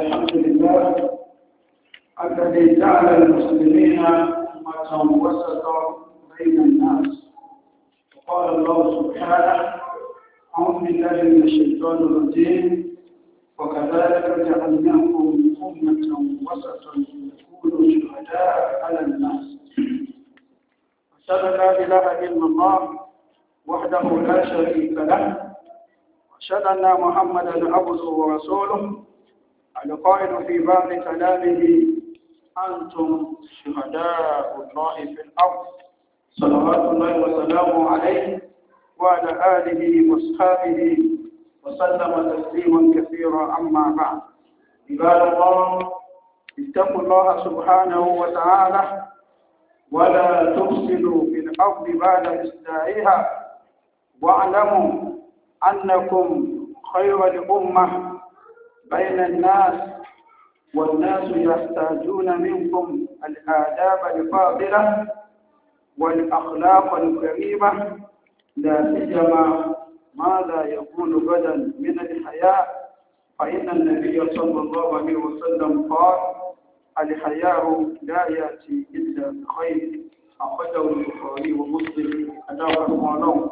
الحمد لله الذي جعل المسلمين أمة وسطا بين الناس. وقال الله سبحانه: أعوذ بالله من الشيطان الرجيم، وكذلك جعلناكم أمة وسطا لتكونوا شهداء على الناس. أشهد أن لا إله إلا الله وحده لا شريك له، وأشهد أن محمدا عبده ورسوله القائل في بعض كلامه: أنتم شهداء الله في الأرض، صلوات الله وسلامه عليه وعلى آله وأصحابه وسلم تسليما كثيرا. أما بعد، عباد الله، اتقوا الله سبحانه وتعالى ولا تفسدوا في الأرض بعد إصلاحها، واعلموا أنكم خير الأمة بين الناس، والناس يحتاجون منكم الآداب الفاضلة والأخلاق الكريمة، لا سيما ماذا يكون غدا من الحياة، فإن النبي صلى الله عليه وسلم قال: الحياء لا يأتي إلا بخير. أخرجه البخاري ومسلم. أدعوكم الله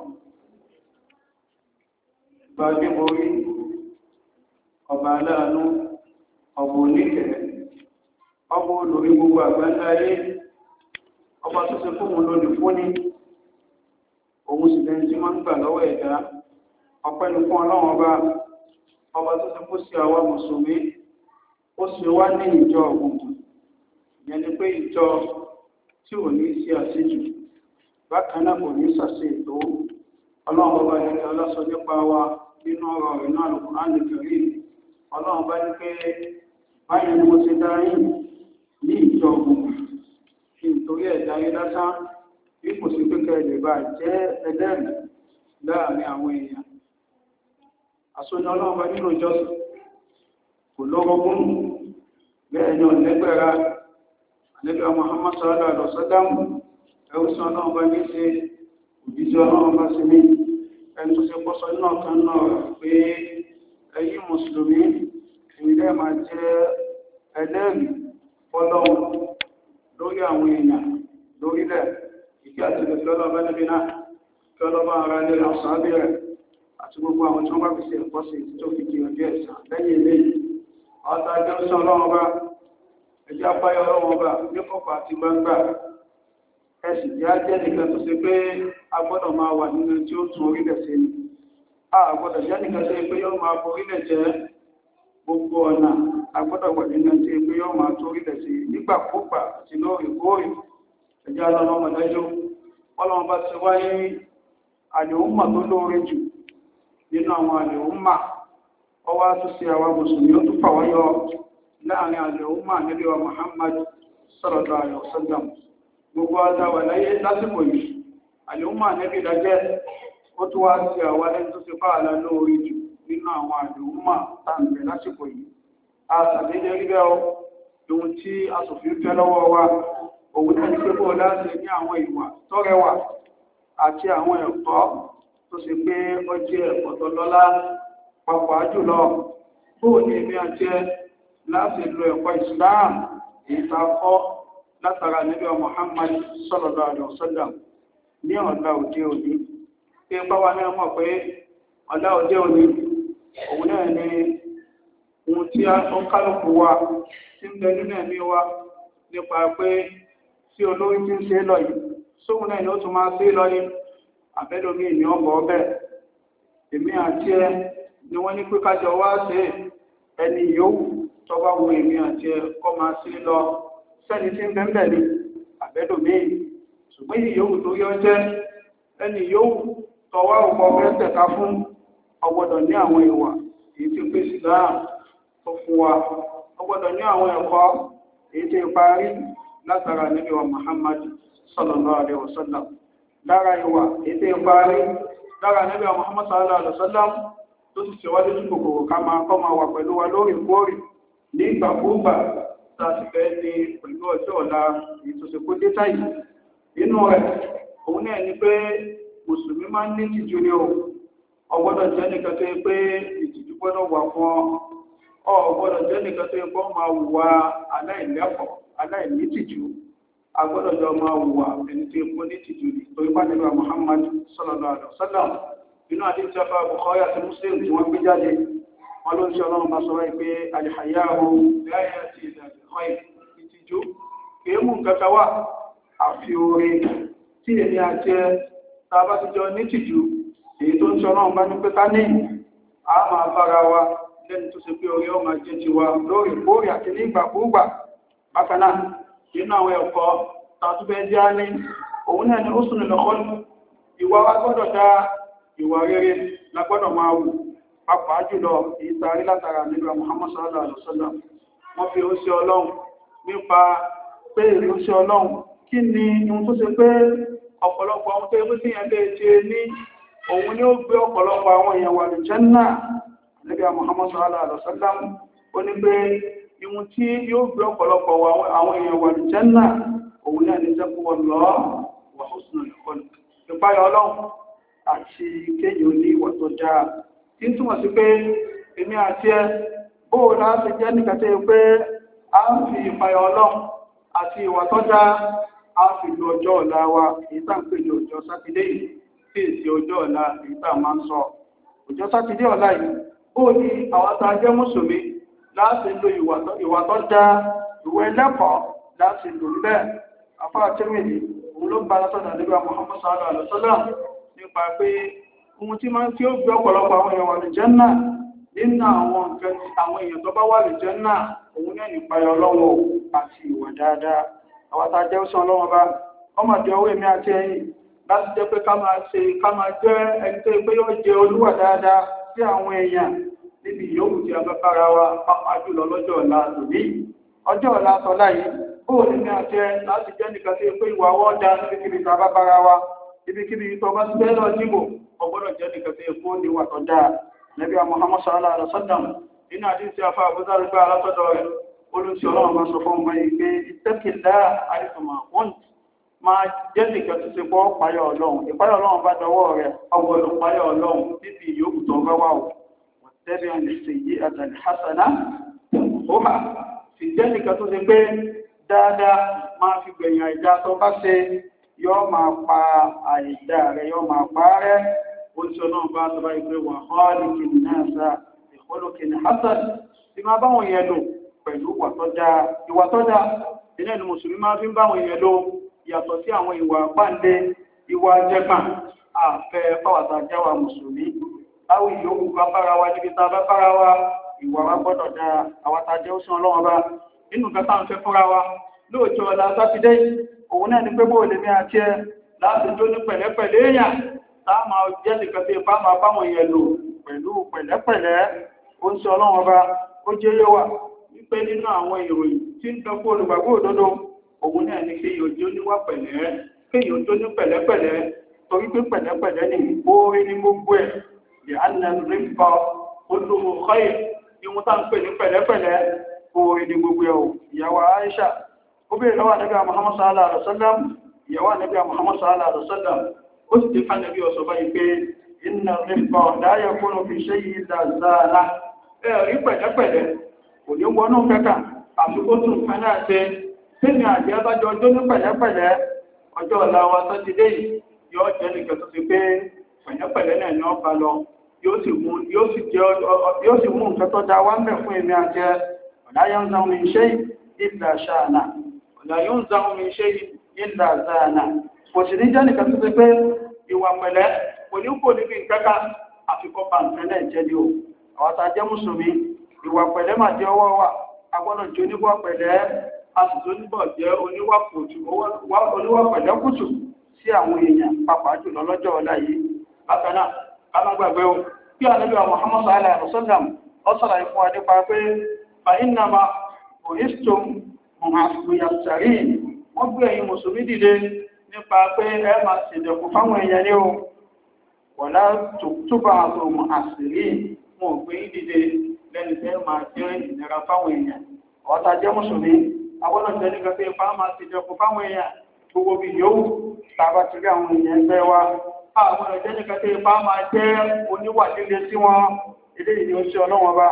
bàbí borí ọba aláàánú, ọba oníkẹ̀ẹ́, ọba olórí gbogbo àgbáńláyé, ọba tó ṣe fún òun lónìí fúnni, òun sì lẹ́ni tí máa ń gbà lọ́wọ́ ẹ̀dá. ọpẹ́ ni fún ọlọ́run ọba tó ṣe kó sí àwa mùsùlùmí, ó sì wá ní ìjọ ògùnkùn, ìyẹn ni pé ìjọ tí ò ní sí àṣejù, bákan náà kò ní ṣàṣe ètò. ọlọ́run ọba ní kí ọlọ́sọ nípa wa nínú ọ̀rọ̀ rẹ̀ náà Al-Qur'an Al-Karim. ọlọ́run bá ní pé báyìí ni mo ti dá yín ní ìjọ ògùnkùn, kí n torí ẹ̀dá yín lásán, bí kò sí pé kẹ́ ẹ lè bá jẹ́ ẹlẹ́rìí láàrin àwọn èèyàn. àsọyìn ọlọ́run bá nínú ìjọsìn kò lọ́rọ́gún, bẹ́ẹ̀ ni ọ̀lẹ́gbẹ̀ra. àlẹ́gbẹ̀ra Muhammad sallallahu alaihi wasallam ẹ̀rù sí ọlọ́run bá ní ṣe òjíṣẹ́ ọlọ́run bá sí ní ẹni tó ṣe pọ́sọ náà kan náà pé ẹ̀yin mùsùlùmí ìrìnlẹ̀ máa jẹ́ ẹlẹ́rìí fọ́lọ́run lórí àwọn èèyàn lórílẹ̀. ìkí àti ìrẹsì ọlọ́run bá níbi náà kí ọlọ́run ara lé àṣàbí rẹ̀ àti gbogbo àwọn tí wọ́n bá fi ṣe ẹ̀kọ́ sí tó fi di ọjọ́ ẹ̀san. lẹ́yìn eléyìí, ọ̀tá ẹjọ́ sí ọlọ́run bá ẹjọ́ apáyọ ọlọ́run bá ní kọ̀kọ̀ àti gbangba. ẹ̀sìn jẹ́ ajẹ́ nìkan tó ṣe pé a gbọ́dọ̀ máa wà nínú tí ó tún orílẹ̀ ṣe ni. a gbọ́dọ̀ jẹ́ nìkan tó ṣe pé yóò máa borílẹ̀ jẹ́ gbogbo ọ̀nà. a gbọ́dọ̀ wà nínú tí ó ṣe pé yóò máa tún orílẹ̀ ṣe nígbàkúgbà àti lóòrèkóòrè. ẹjẹ́ alọ́lọ́mọdájọ́ ọlọ́run bá ti wáyé àlèhùnmà tó lóore jù nínú àwọn àlèhùnmà. ọwọ́ àtúnṣe àwa mùsùlùmí ó tún fàwáyọ láàrin àlèhùnmà nílé wa Muhammad sallallahu alaihi wasallam. gbogbo adáwà láyé lásìkò yìí àlèhùnmà nẹ́bí dájẹ́, ó tún wá sí àwa ẹni tó ṣe fáàlà lóore jù nínú àwọn àlèhùnmà tàǹtẹ̀ lásìkò yìí. a sàdédé rí bẹ́ẹ̀ ohun tí asòfin fẹ́ lọ́wọ́ wa, òun náà ní pé bó láti ní àwọn ìwà tó rẹwà àti àwọn ẹ̀kọ́ tó ṣe pé ó jẹ́ ẹ̀kọ́ tó lọ́lá. pàápàá jùlọ bóò ní èmi àti ẹ láti lo ẹ̀kọ́ Islam èyí tá a kọ́ látara Ànábì Muhammad sallallahu alaihi wasallam ní ọ̀la òde òní. pé báwa náà mọ̀ pé ọ̀la òde òní òun náà ní ohun tí a tó kálukú wa tí ń bẹ nínú ẹ̀mí wa nípa pé tí olórí tí ń ṣe lọ yìí sóhun náà ni ó tún máa ṣe lọ ní àbẹ́lómi ìní ọ̀bọ̀ ọbẹ̀. èmi àti ẹ ni wọ́n ní pé kájọ wá ṣe ẹni yòówù tó bá wo èmi àti ẹ kọ́ máa ṣe lọ sẹ́ni tí ń bẹ́ẹ̀ ní àbẹ́lómi. ṣùgbọ́n èyí yòówù tó yọ jẹ́ ẹni yòówù tọwọ́ ọ̀pọ̀ bẹ́ẹ̀ tẹ̀ka fún ọgbọ́dọ̀ ní àwọn ìwà èyí tí ń pè sí láàrín tó fún wa. ọgbọ́dọ̀ ní àwọn ẹ̀kọ́ èyí tí ń parí látara Ànábì wa Muhammad sallallahu alaihi wasallam. lára ìwà èyí tí ń parí lára Ànábì wa Muhammad sallallahu alaihi wasallam tó ti ṣèwádìí tí kòkòrò ká máa kọ́ máa wà pẹ̀lú wa lóòrèkóòrè ní ìgbàkúgbà tá a sì fẹ́ ní pẹ̀lú ọjọ́ ọ̀la èyí tó ṣe kó dé táyì. nínú rẹ̀ òun náà ni pé mùsùlùmí máa ń ní ìtìjú ni o. ọgbọ́dọ̀ jẹ́ nìkan tó yẹ pé ìtìjú gbọ́dọ̀ wà fún ọ. gbọ́dọ̀ jẹ́ nìkan tó yẹ kó máa wùwà aláìlẹ́kọ̀ọ́ aláìnítìjú agbọ́dọ̀ jọ máa wùwà ẹni tó yẹ kó nítìjú ni torí pàdébà Muhammad sallallahu alaihi wasallam inú àdéhùn afá Bukhari àti Muslim tí wọ́n gbé jáde wọn ló ń ṣe ọlọ́run bá sọ̀rọ̀ pé alìhàyáhù láyé àti ìdàgbàsókè ìtìjú kìí mú nǹkan kan wá àfi oore tí èmi àti ẹ tá a bá ti jọ nítìjú èyí tó ń ṣe ọlọ́run bá ní pé ká ní a máa bára wa lẹ́nu tó ṣe pé orí ọmọ jẹ́ ti wa lóòrèkóòrè àti ní ìgbàkúùgbà bákan náà nínú àwọn ẹ̀kọ́ tàtúbẹ̀ jẹ́ á ní òun náà ni ó sùn lọ́kọ́lù ìwà wa gbọ́dọ̀ dá ìwà rere la gbọ́dọ̀ máa wù pàápàá jùlọ ìtàrí látara nígbà Muhammad sallallahu alaihi wasallam wọ́n fi oúnṣẹ́ ọlọ́run nípa pé èrè oúnṣẹ́ ọlọ́run kí ni ohun tó ṣe pé ọ̀pọ̀lọpọ̀ ohun tó yẹ pé tíyẹn lè ṣe ní òun ni ó gbé ọ̀pọ̀lọpọ̀ àwọn èèyàn wà ní Jánnà nígbà Muhammad sallallahu alaihi wasallam ó ní pé ihun tí yóò gbé ọ̀pọ̀lọpọ̀ àwọn èèyàn wà ní Jánnà òun náà ní taqwallah wa husnul khuluq ìpáyà ọlọ́run àti kéyìí ní ìwà tó dáa tí ń túmọ̀ sí pé èmi àti ẹ bóò láti jẹ́ nìkàtẹ́ pé a ń fi ìpayà ọlọ́run àti ìwà tó dáa a fi lu ọjọ́ ọ̀la wa èyí tá ń pè ní ọjọ́ sátidé yìí tí èsì ọjọ́ ọ̀la èyí tá máa ń sọ ọjọ́ sátidé ọ̀la yìí bóò ní àwọn tá a jẹ́ mùsùlùmí láti lo ìwà tó dáa ìwà ẹlẹ́kọ̀ọ́ láti lò bẹ́ẹ̀ afárá tẹ́mìlì òun ló gba látọ̀dọ̀ nígbà Muhammad sallallahu alaihi wasallam nípa pé ohun tí máa ń tí ó gbé ọ̀pọ̀lọpọ̀ àwọn èèyàn wà ní Jánnà nínú àwọn nǹkan àwọn èèyàn tó bá wà ní Jánnà òun náà nípayà ọlọ́wọ́ àti ìwà dáadáa àwọn tá a jẹ́ òsàn ọlọ́wọ́ bá ọmọdé ọwọ́ èmi àti ẹ̀yìn láti jẹ́ pé ká máa jẹ́ ẹni tó pé yóò jẹ olúwà dáadáa sí àwọn èèyàn níbi ìyókù tí a bá bára wa pàápàá jùlọ lọ́jọ́ ọ̀la tòní ọjọ́ ọ̀la tọ́lá yìí bóòlù èmi àti ẹ láti jẹ́ nìkan tó pé ìwà wọ́n dá níbikíbi tá a bá bára wa ibikíbi tó bá ti bẹ́ẹ̀ lọ dìbò ọgbọ́dọ̀ jẹ́ nìkan tó yẹ kó níwà tó dáa Nabi Muhammad sallallahu alaihi wasallam nínú àdínsí afá àbúzá rí pé alátọ́dọ̀ rẹ̀ olùsí ọlọ́run bá sọ fún ọmọ yìí pé ìtẹ́kìlá àìsùnmọ̀ wọ́n máa jẹ́ nìkan tó ṣe pọ́ páyà ọlọ́run ìpáyà ọlọ́run bá dọwọ́ rẹ̀ ọgbọ́dọ̀ páyà ọlọ́run níbi ìyókù tó bá wà wọ́tẹ́bí àlè ṣèyí àtàlẹ̀ hasana ó hà sì jẹ́ nìkan tó ṣe pé dáadáa máa fi gbẹ̀yìn àìdá tó bá ṣe yọ́ máa pa àìdá rẹ̀ yọ́ máa pa rẹ̀ oúnjẹ náà bá tọ́bá ìgbé wà hálìkì náà sá ìkọlùkì ní hasan tí máa báwọn yẹn lò pẹ̀lú ìwà tọ́já ilẹ̀ ni mùsùlùmí máa fi ń báwọn yẹn lò yàtọ̀ sí àwọn ìwà pàǹdé ìwà jẹgbà àfẹ́ pàwàtà jáwà mùsùlùmí láwù ìyókù ká bára wa níbi tá a bá bára wa ìwà wa gbọ́dọ̀ dá àwàtà jẹ́ òsàn ọlọ́wọ́ bá nínú nǹkan tá à ń fẹ́ fúnra wa lóòjọ́ ọ̀la sátidé òun náà ni pé bó lèmi àti ẹ láti jó ní pẹ̀lẹ́pẹ̀lẹ́ èèyàn táàmà jẹ́ nìkan tí ipá máa báwọn èèyàn lò pẹ̀lú pẹ̀lẹ́pẹ̀lẹ́ ó ń sọ ọlọ́run ọba ó jẹ́ yé wa wípé nínú àwọn ìròyìn tí ń dọ́kú olùgbàgbọ́ òdodo òun náà ni kéèyàn jó níwà pẹ̀lẹ́ kéèyàn jó ní pẹ̀lẹ́pẹ̀lẹ́ torí pé pẹ̀lẹ́pẹ̀lẹ́ ní oore ní gbogbo ẹ̀ lè á nà rí pa olówó kọ́yè ihun tá ń pè ní pẹ̀lẹ́pẹ̀lẹ́ oore ní gbogbo ẹ̀ o ìyàwó Aisha ó bèèrè lọ́wọ́ Ànábì Muhammad sallallahu alaihi wasallam ìyàwó Ànábì Muhammad sallallahu alaihi wasallam ó sì ti fà Ànábì ọ̀sọ̀ báyìí pé iná rípa láyé kúrò fi ṣe yìí dáadáa ẹ̀rí pẹ̀lẹ́pẹ̀lẹ́ kò ní wọnú kẹta àfikún tún fẹ́ náà ṣe sínú àjẹ́ abájọ ọjọ́ ní pẹ̀lẹ́pẹ̀lẹ́ ọjọ́ ọ̀la wa sátidé yìí yóò jẹ́ nìkan tó ti pé pẹ̀lẹ́pẹ̀lẹ́ náà ní ọba lọ yóò sì mú nǹkan tó dá wá mẹ́ fún èmi àjẹ́ ọ̀láyé ń zàwọn iṣẹ́ ìlà ṣáànà ọ̀láyé ń zàwọn iṣẹ́ ìlà záànà kò sì ní jẹ́ nìkan tó ti pé ìwà pẹ̀lẹ́ kò ní kò níbi ìkẹ́kà àfikọ́ bá nǹkan náà jẹ́ ní o àwọn tá a jẹ́ mùsùlùmí ìwà pẹ̀lẹ́ máa jẹ́ ọwọ́ wa agbọ́dọ̀ jẹ́ oníwà pẹ̀lẹ́ a sì tó níbọ̀ jẹ́ oníwà pẹ̀lẹ́ kùtù sí àwọn èèyàn pàápàá jùlọ lọ́jọ́ ọ̀la yìí bákan náà ká má gbàgbé o kí Ànábì Muhammad sallallahu alaihi wasallam ọ sọ̀rọ̀ ìfún wa nípa pé fàínàmà òhìstòm mọ̀hàfìyàtàrí wọ́n gbé ẹ̀yin mùsùlùmí dìde nípa pé ẹ máa ṣèdẹ̀kùn fáwọn èèyàn ní o wọ̀lá túbà àtòmọ̀ àṣírí wọn ò gbé dìde lẹ́ni tẹ́ máa jẹ́ ìnira fáwọn èèyàn ọ̀tá jẹ́ mùsùlùmí agbọ́dọ̀ jẹ́ nígbà pé ipá máa ṣèdẹ̀kùn fáwọn èèyàn gbogbo bí yòówù tàbá ti rí àwọn èèyàn ẹgbẹ́ wa àwọn ẹ̀jẹ̀ nígbà pé ipá máa jẹ́ oníwà líle sí wọn eléyìí ni ó ṣe ọlọ́wọ́n bá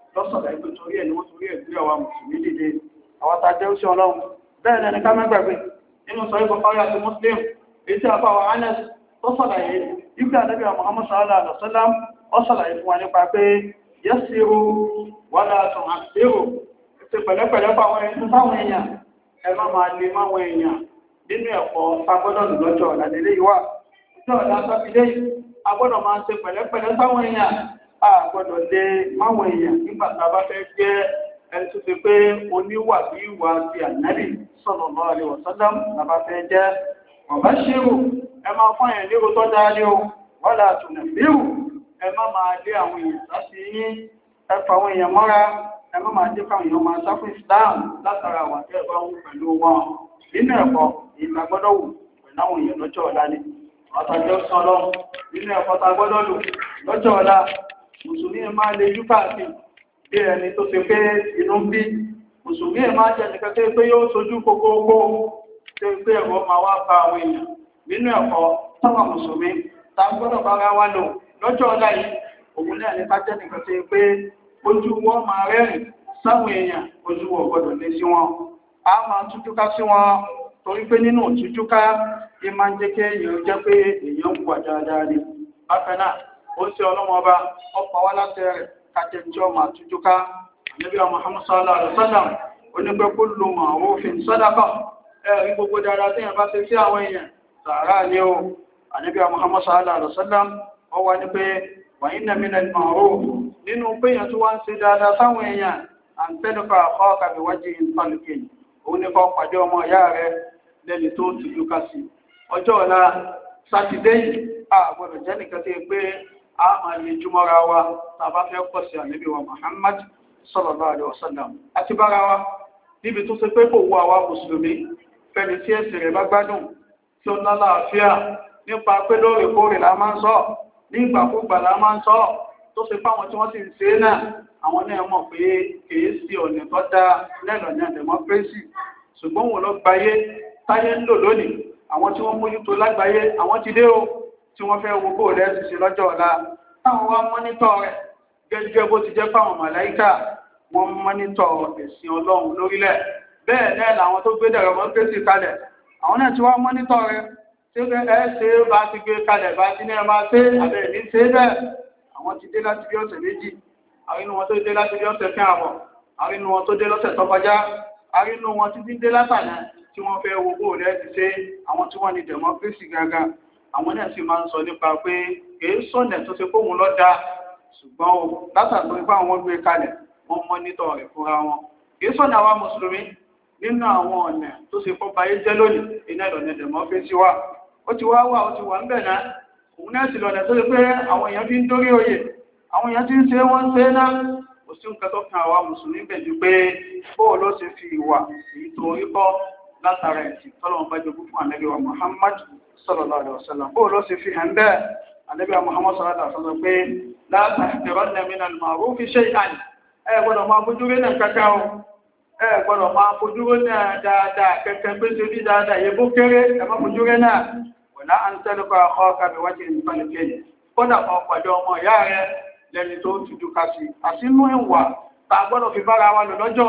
lọ́sọ̀rọ̀ ẹgbẹ́ torí ẹ̀ ni wọ́n torí ẹ̀ gbé àwa mùsùlùmí dìde àwọn tá a jẹ́ òṣìṣẹ́ ọlọ́run bẹ́ẹ̀ ni ká má gbàgbé nínú sọ ikọ̀ fáwọn àti muslim èyí tí a fà wà Anas tó sọ̀làyé ibi ànábì Muhammad sallallahu alaihi wasallam ó sọ̀làyé fún wa nípa pé yassiru wala tu'assiru ṣe pẹ̀lẹ́pẹ̀lẹ́ fáwọn èèyàn ẹ má máa lè máwọn èèyàn nínú ẹ̀kọ́ agbọ́dọ̀ lọ́jọ́ ọ̀làdélé ìwà ìjọ ọ̀là sátidé agbọ́dọ̀ máa ṣe pẹ̀lẹ́pẹ̀lẹ́ fáwọn èèyàn agbọ́dọ̀ lè máwọn èèyàn nígbà tá a bá fẹ́ jẹ́ ẹni tó ti pé oníwà bí ìwà ti ànábì sallallahu alaihi wasallam la bá fẹ́ jẹ́ ọ̀bá ṣírù ẹ máa fún ẹ̀yìn lérò tó dáa ní o wọ́n là tùnà lérò ẹ má máa lé àwọn èèyàn sáṣí yín ẹ fa àwọn èèyàn mọ́ra ẹ má máa jẹ́ káwọn èèyàn máa sáfún Islam látara wà tẹ́ ẹ bá wù pẹ̀lú wọn nínú ẹ̀kọ́ ìgbà gbọ́dọ̀ wù pẹ̀lú àwọn èèyàn lọ́jọ́ ọ̀la ni ọ̀tàjọ́ sàn lọ nínú ẹ̀kọ́ ta gbọ́dọ̀ lò lọ́jọ́ ọ̀la mùsùlùmí máa lè yú káàkiri bí ẹni tó ṣe pé inú ń bí mùsùlùmí máa jẹ́ nìkan tó pé yóò sojú kókókó tó pé ẹ̀rọ máa wá bá àwọn èèyàn nínú ẹ̀kọ́ táwọn mùsùlùmí ta gbọ́dọ̀ bára wa lò lọ́jọ́ ọ̀la yìí òun náà ní ká jẹ́ nìkan tó pé ojú wọn máa rẹ́rìn sáwọn èèyàn ojú wọn gbọ́dọ̀ lé sí wọn a máa tújúká sí wọn torí pé nínú tújúká ẹ máa ń jẹ́ kí èèyàn jẹ́ pé èèyàn ń wà dáadáa ni bákan náà ó ń ṣe ọlọ́mọ ọba ọ̀pọ̀ wá láti rẹ̀ kájẹ́ tí ó máa tújúká Ànábì Muhammad sallallahu alaihi wasallam onígbẹ́ kó lo ma'rufin sadaqa ẹ̀rí gbogbo dáadáa tí èèyàn bá ṣe sí àwọn èèyàn sàárà ni ó Ànábì Muhammad sallallahu alaihi wasallam ó wá ní pé wa inna minal ma'ruf nínú pé èèyàn tó wá ń ṣe dáadáa sáwọn èèyàn àǹtẹ́lùkọ́ àkọ́ọ̀kà bí wájú ìtọ́lùkẹ́yìn òun ní kọ́ pàdé ọmọ ìyá rẹ lẹ́ni tó ti lúkà sí ọjọ́ ọ̀la sátidé yìí a gbọ́dọ̀ jẹ́ nìkan tí pé a máa lè jùmọ́ra wa tàbá fẹ́ pọ̀ sí Ànábì wa Muhammad sallallahu alaihi wasallam àti bára wa níbi tó ṣe pé kò wọ àwa mùsùlùmí fẹ́ni tí ẹ̀sìn rẹ̀ bá gbádùn tí ó ná láàfíà nípa pé lóòrèkóòrè la máa ń sọ nígbàkúgbà la máa ń sọ tó ṣe fáwọn tí wọ́n sì ń ṣe é náà àwọn náà mọ̀ pé kìí sí ọ̀nà tó dá lẹ́nà ní democracy ṣùgbọ́n wọn lọ gbáyé táyé ń lò lónìí àwọn tí wọ́n mójútó lágbàáyé àwọn ti dé o tí wọ́n fẹ́ wo bóòlù ẹ̀sìn sí lọ́jọ́ ọ̀la táwọn wá mọ́nítọ̀ rẹ̀ gẹ́gẹ́ bó ti jẹ́ fáwọn màláíkà wọ́n mọ́nítọ̀ ẹ̀sìn ọlọ́run lórílẹ̀ bẹ́ẹ̀ náà làwọn tó gbé democracy kalẹ̀ àwọn náà ti wá mọ́nítọ̀ rẹ̀ tí ẹ ṣe bá ti gbé kalẹ̀ bá ti ní ẹ máa ṣe àbẹ̀ ní ṣe bẹ́ẹ̀ àwọn ti dé láti bí ọ̀sẹ̀ méjì àrínú wọn tó dé láti bí ọ̀sẹ̀ fẹ́ àbọ̀ àrínú wọn tó dé lọ́sẹ̀ tó kọjá àrínú wọn títí dé látàná tí wọ́n fẹ́ wo bóòlù ẹ̀ ti ṣe àwọn tí wọ́n ní democracy gangan àwọn náà sì máa ń sọ nípa pé kìí sọ̀nẹ̀ tó ṣe fóun lọ́dà ṣùgbọ́n o látàgbọ́ ipá wọn gbé kalẹ̀ wọ́n mọ́nítọ̀ rẹ̀ fúnra wọn kìí sọ̀nẹ̀ àwa mùsùlùmí nínú àwọn ọ̀nà tó ṣe fọ́ bayé jẹ́ lónìí iná ìlọ̀nà democracy wa ó ti wá wà ó ti wà ń bẹ̀ náà òun náà sì lọ̀nà tó ṣe pé àwọn èèyàn fi ń dórí oyè àwọn èèyàn tí ń ṣe wọ́n ń ṣe náà kò sí nǹkan tó kan àwa mùsùlùmí bẹ̀ ju pé bóò ló ṣe fi ìwà èyí tó orí kọ́ látara ẹ̀sìn tọ́lọ́wọ́n bá jogún fún Ànábì wa Muhammad sallallahu alaihi wasallam bóò ló ṣe fi hàn bẹ́ẹ̀ Ànábì wa Muhammad sallallahu alaihi wasallam pé la tahqiranna min al-ma'rufi shay'an ẹ gbọ́dọ̀ máa fojú rí náà kankan o ẹ gbọ́dọ̀ máa fojú rí náà dáadáa kẹ̀kẹ́ pé ṣe bí dáadáa yẹ bó kéré ẹ má fojú rí náà wala an talqa akhaka bi wajhin talqin kódà kan pàdé ọmọ ìyá rẹ lẹ́ni tó ti dúkà sí àsínú ìwà tá a gbọ́dọ̀ fi bára wa lò lọ́jọ́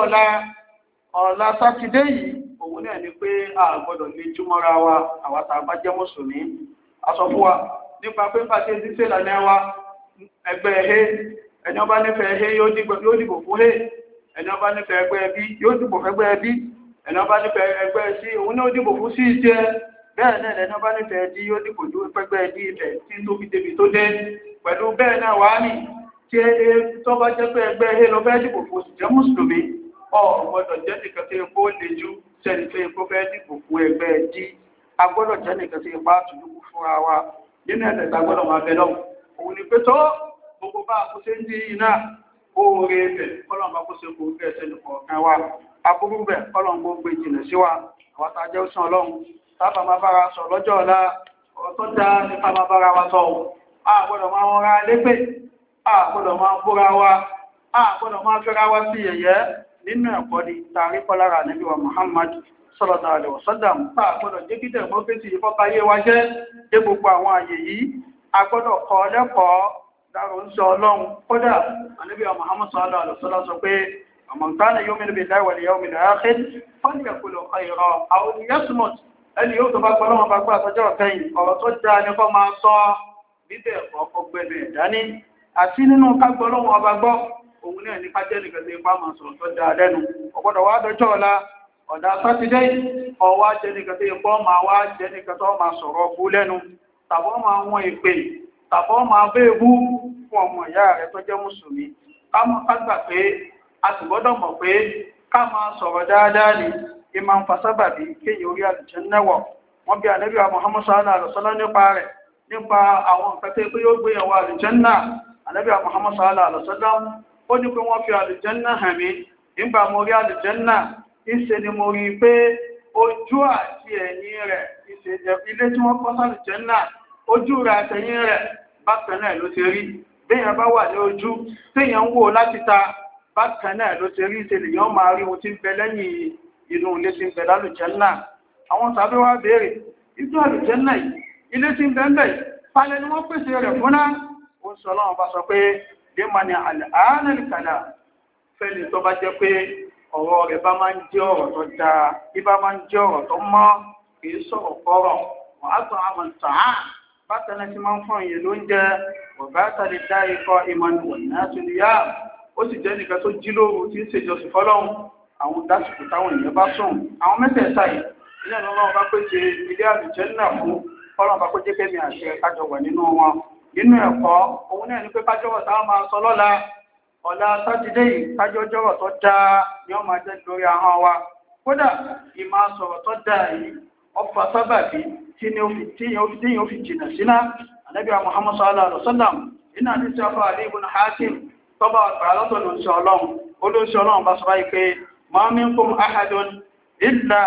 ọ̀la sátidé yìí òun náà ni pé a gbọ́dọ̀ lè jùmọ́ra wa àwa tá a bá jẹ́ mùsùlùmí aṣọ fún wa nípa pé pàṣẹ ìdíṣẹ́ ìlànà wa ẹgbẹ́ ẹ̀hẹ́ ẹni ọba nífẹ̀ẹ́ ẹ̀hẹ́ yóò dìbò fún ẹ̀hẹ́ ẹni ọba nífẹ̀ẹ́ ẹgbẹ́ ẹbí yóò dìbò fẹ́gbẹ́ ẹbí ẹni ọba nífẹ̀ẹ́ ẹgbẹ́ sí òun náà dìbò fún sí ìjẹ́ bẹ́ẹ̀ náà lẹ́nu ọba nífẹ̀ẹ́ ẹdí yóò dìbò fẹ́gbẹ́ ẹdí ìfẹ́ tí tó fi débi tó dé pẹ̀lú bẹ́ẹ̀ náà wá ní tí tó bá jẹ́ pé ẹgbẹ́ ẹ̀hẹ́ lọ fẹ́ dìbò fún òsì jẹ́ mùsùlùmí ọ̀gbọ́dọ̀ jẹ́ nìkan tí epo lè ju sẹ́ni tó epo fẹ́ dìbò fún ẹgbẹ́ ẹdí agbọ́dọ̀ jẹ́ nìkan tí ipa àtúndùkú fúnra wa nínú ẹ̀sẹ̀ tá gbọ́dọ̀ máa bẹ lọ́wọ́ òun ni pé tó gbogbo bá àkóso ń di iná oore ẹ̀fẹ̀ kọ́lọ́n bá kó ṣe kó bẹ́ẹ̀ sẹ́nu kọ̀ọ̀kan wa aburú bẹ̀ kọ́lọ́n kó gbé jìnà sí wa àwọn tá a jẹ́ òsàn ọlọ́run sábà máa bára sọ lọ́jọ́ ọ̀la ọ̀rọ̀ tó dá nípa máa bára wa sọ a gbọ́dọ̀ máa wọn ra lépè a gbọ́dọ̀ máa búra wa a gbọ́dọ̀ máa fẹ́ra wa sí yẹ̀yẹ́ nínú ẹ̀kọ́ ni tàrí kọ́lára Ànábì wa Muhammad sallallahu alaihi wasallam tá a gbọ́dọ̀ jẹ́ kí democracy yìí fọ́n báyé wa jẹ́ dé gbogbo àwọn àyè yìí a gbọ́dọ̀ kọ́ lẹ́kọ̀ọ́ dára ń sọ ọlọ́run kódà ànábì Muhammad sallallahu alaihi wasallam sọ pé man kana yu'minu billahi wal yawmil akhir falyaqul khayran aw liyasmut ẹni yóò tó bá gbọ́ lọ́wọ́ bá gbọ́ àtọ́jọ́ kẹ́yìn ọ̀rọ̀ tó dáa ní kó máa sọ bíbẹ̀ ọgbẹ̀bẹ̀ dání àti nínú ká gbọ́ lọ́wọ́ ọba gbọ́ òun náà ní ká jẹ́ nìkan tó ipá máa sọ̀rọ̀ tó dáa lẹ́nu ọ̀gbọ́dọ̀ wá dọjọ́ ọ̀la ọ̀dà sátidé ọwọ́ jẹ́ nìkan tó ipá máa wá jẹ́ nìkan tó máa sọ̀rọ̀ ọkú lẹ́nu tàbọ́ máa wọ́n ìpè tàbọ́ máa béèbú fún ọmọ ìyá rẹ̀ tó jẹ́ mùsùlùmí ká gbà pé a sì gbọ́dọ̀ mọ̀ pé ká máa sọ̀rọ̀ dáadáa ni ìmọ̀ ń fa sábàbí kéèyàn orí àlùjánnà wọ̀ wọ́n bí ànábì Muhammad sallallahu alaihi wasallam nípa àwọn nǹkan tó pé yóò gbé ẹ̀wọ̀ àlùjánnà ànábì Muhammad sallallahu alaihi wasallam ó ní pé wọ́n fi àlùjánnà hàn mí nígbà mo rí àlùjánnà ìṣe ni mo rí pé ojú àti ẹ̀yìn rẹ̀ ilé tí wọ́n kọ́ sálùjánnà ojú rẹ̀ àtẹ̀yìn rẹ̀ bákan náà ló ti rí béèyàn bá wà ní ojú téèyàn ń wò láti ta bákan náà ló ti rí ìṣẹ̀lẹ̀ yẹn máa rí ohun tí ń bẹ lẹ́yìn inú ilé tí ń bẹ lálùjánnà àwọn tàbí wá béèrè ìjọ àlùjánnà yìí ilé tí ń bẹ ń bẹ yìí falẹ̀ ni wọ́n pèsè rẹ̀ fúnná ó ń sọ ọlọ́run bá sọ pé lèmọ́ni àlàánàlìkàlà fẹ́ni tó bá jẹ́ pé ọ̀rọ̀ rẹ̀ bá máa ń jẹ́ ọ̀rọ̀ tó dáa bí bá máa ń jẹ́ ọ̀rọ̀ tó mọ́ kì í sọ̀rọ̀ kọ́rọ̀ wọ́n á tọ́ àmọ̀ tàn bákan náà ti máa ń fún ìyẹn lóúnjẹ ọ̀gá àtàlẹ́ dá ikọ̀ ìmọ̀nù wọ̀nyí àtúnyá ó sì jẹ́ nìkan tó jí lóru tí ń ṣèjọsìn fọlọ́run àwọn dásìkò táwọn èèyàn bá sùn àwọn mẹ́tẹ̀ẹ̀ta yìí ilé ọlọ́run bá pèsè ilé àlùjánnà fún ọlọ́run bá pèsè kẹ́mi àṣẹ kájọ wà nínú wọn nínú ẹ̀kọ́ òun náà ní pé kájọ́wọ̀ táwọn máa sọ lọ́la ọ̀la sátidé yìí kájọ́jọ́wọ̀ tó dáa ni wọ́n máa jẹ́ lórí ahọ́n wa kódà ìmáa sọ̀rọ̀ tó dáa yìí ọfà sábàbí tíyàn fi jìnà síná ànábì Muhammad sallallahu alaihi wasallam nínú àdísí afọ Ali ibn Hatim tọ́ba àgbà lọ́tọ̀ ló ń sọ ọlọ́run olóṣù ọlọ́run bá sọ báyìí pé ma minkum ahadun illa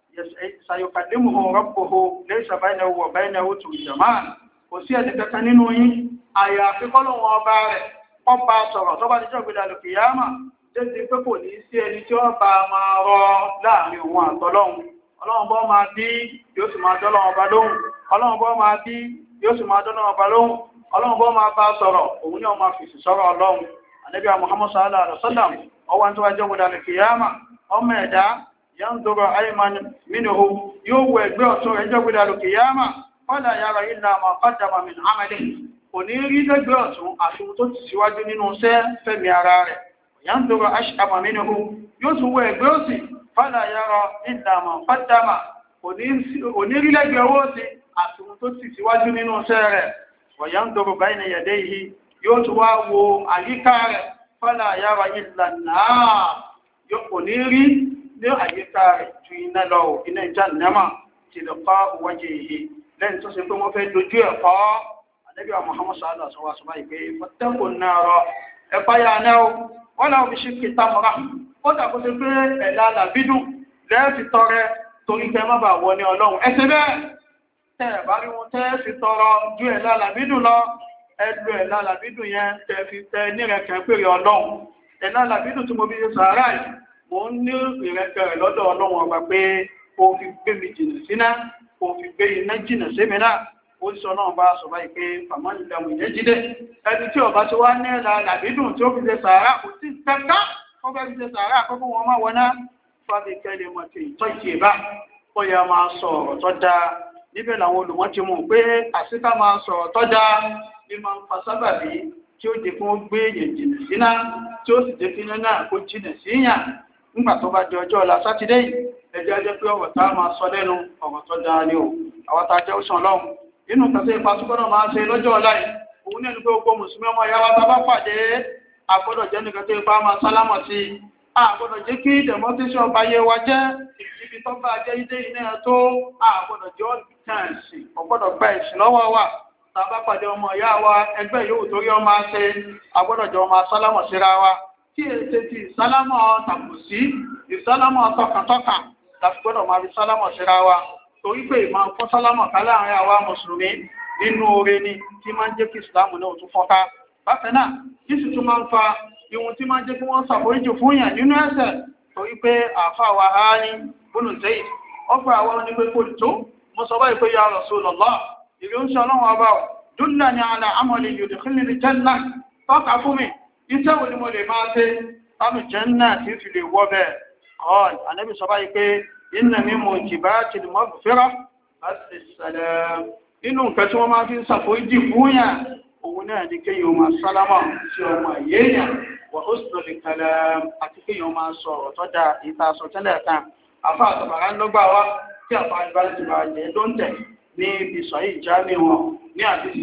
sayukallimuhu rabbuhu laysa baynahu wa baynahu turjuman kò sí ẹni kankan nínú yín àyàfi kọ́lọ́wọ́n ọba rẹ̀ ọba sọ̀rọ̀ tọ́ba níjọ́ gbé dàlù kìyàmà débi pé kò ní sí ẹni tí ó bá máa rọ láàrin òun àtọ́lọ́hun ọlọ́run bọ́ máa bí yóò sì máa dọ́lọ́run ọba lóhùn ọlọ́run bọ́ máa bí yóò sì máa dọ́lọ́run ọba lóhùn ọlọ́run bọ́ máa bá sọ̀rọ̀ òun ni wọ́n máa fèsì sọ̀rọ̀ ọlọ́run ànábì Muhammad sallallahu alaihi wasallam ọwọ́n tó wá jẹ́ gbé dàlù kìyàmà ọmọ ẹ̀dá yanzuru ayman minhu yóò wọ ẹgbẹ́ ọ̀tún rẹ̀ jẹ́ gbé dàlù kìyàmà fọ́lá yára ilá ma qaddama min amali kò ní rí lẹ́gbẹ́ ọ̀tún àfihàn tó ti síwájú nínú iṣẹ́ fẹ́mi ara rẹ̀ yanzuru ash'ama minhu yóò tún wọ ẹgbẹ́ òsì fọ́lá yára ilá ma qaddama kò ní rí lẹ́gbẹ́ owó sí àfihàn tó ti síwájú nínú iṣẹ́ rẹ̀ wa yanzuru bayna yadayhi yóò tún wá wo àyíká rẹ̀ fọ́lá yára ilá náà yóò kò ní rí ní àyíká rẹ̀ ju iná lọ iná jahannama tilqa wajhihi lẹ́yìn tó ṣe pé wọ́n fẹ́ dojú ẹ̀ kọ́ ànábì Muhammad sallallahu alaihi wasallam ìpè fattaqun nar ẹ̀pá yà náà wọ́n làwọn fi ṣe kìtà mọ́ra ó dàbó ṣe pé ẹ̀dá làbídùn lẹ́ẹ̀fì tọrẹ torí kẹ́ má bàa wọ ní ọlọ́run ẹsẹ̀ bẹ́ẹ̀ tẹ́ ẹ̀ bá rí wọn tẹ́ fi tọrọ ju ẹ̀dá làbídùn lọ ẹlò ẹ̀dá làbídùn yẹn tẹ́ fi tẹ nírẹ̀kẹ́ pèrè ọlọ́run ẹ̀dá làbídùn tí mo fi ṣe sàárà yìí mò ń ní ìrẹ́kẹ́ rẹ̀ lọ́dọ̀ ọlọ́run ọgbà pé kó fi gbé mi jìnnà síná kò fi gbé iná jìnà sémi náà ó sọ náà bá sọ báyìí pé fàmọ́nì ìdàmù ìjẹ́ jíde ẹni tí ọba ti wá ní ẹ̀là làbídùn tí ó fi ṣe sàárà kò sí kẹta ó fẹ́ fi ṣe sàárà kọ́kọ́ wọn máa wọná fábí kẹ́lẹ́ mọ̀ tí ìtọ́ ìtì ìbá ó yẹ máa sọ ọ̀rọ̀ tó dáa níbẹ̀ làwọn olùmọ̀ ti mú pé àṣìká máa sọ ọ̀rọ̀ tó dáa ní máa ń fa sábàbí tí ó di fún gbé èèyàn jìnà síná tí ó sì jẹ́ kí iná náà kó jìnà síyàn nígbà tó bá di ọjọ́ ọ̀la sátidé yìí ẹjẹ́ ajẹ́ pé ọ̀rọ̀ tá a máa sọ lẹ́nu ọ̀rọ̀ tó dáa ni o àwọn tá a jẹ́ òṣàn lọ́hùn nínú kẹsẹ̀ ipa tó gbọ́dọ̀ máa ṣe lọ́jọ́ ọ̀la yìí òun ní ẹni pé gbogbo mùsùlùmí ọmọ ìyá wa tá a bá pàdé àgbọ́dọ̀ jẹ́ nìkan tó ipa máa sálámọ̀ sí i àgbọ́dọ̀ jẹ́ kí democracy ọba yẹ wa jẹ́ ibi tó bá jẹ́ ilé iná tó àgbọ́dọ̀ jẹ́ ọ̀tẹ̀sì ọ̀gbọ́dọ̀ gba ìsìn lọ́wọ́ wa tá a bá pàdé ọmọ ìyá wa ẹgbẹ́ yòówù torí ọmọ ṣe àgbọ́dọ̀ jẹ́ ọmọ sálámọ̀ síra wa kí èsè ti ìsálámọ̀ tàbùsí ìsálámọ̀ tọkàntọkàn láti gbọ́dọ̀ máa fi sálámọ̀ síra wa torí pé ìmọ̀ fún sálámọ̀ ká láàrin àwa mùsùlùmí nínú oore ni tí máa ń jẹ́ kí ìsìlámù náà tún fọ́nká bákan náà kí sì tún máa ń fa ihun tí máa ń jẹ́ kí wọ́n ṣàforíjì fún yàn nínú ẹ̀ṣẹ̀ torí pé àáfàá wa á ní bólú zayid ọgbà àwọn onígbé kò tó mo sọ báyìí pé ya Rasulullah ìlú ń ṣe ọlọ́run ọba dullani ala amali yudkhilni al-janna tọ́ka fún mi iṣẹ́ wo ni mo lè máa ṣe láti jẹ́nà tí fi lè wọ́ bẹ́ẹ̀ ọ̀l ànábì sọ báyìí pé inna min mujibati al-maghfirah as-salam inú nǹkan tí wọ́n máa fi ń ṣàforíjì fún yàn òun náà ní kéèyàn máa sálámà sí ọmọ èèyàn wà husnul kalam àti kéèyàn máa sọ ọ̀rọ̀ tó dáa ìta sọ tẹ́lẹ̀ kan àfa àtọ̀bàrà ń lọ́gbà wá tí àfa ìbálẹ̀ ti máa jẹ́ tó ń tẹ̀ ní ibi sọ̀yìn ìjáde wọn ní àdìsí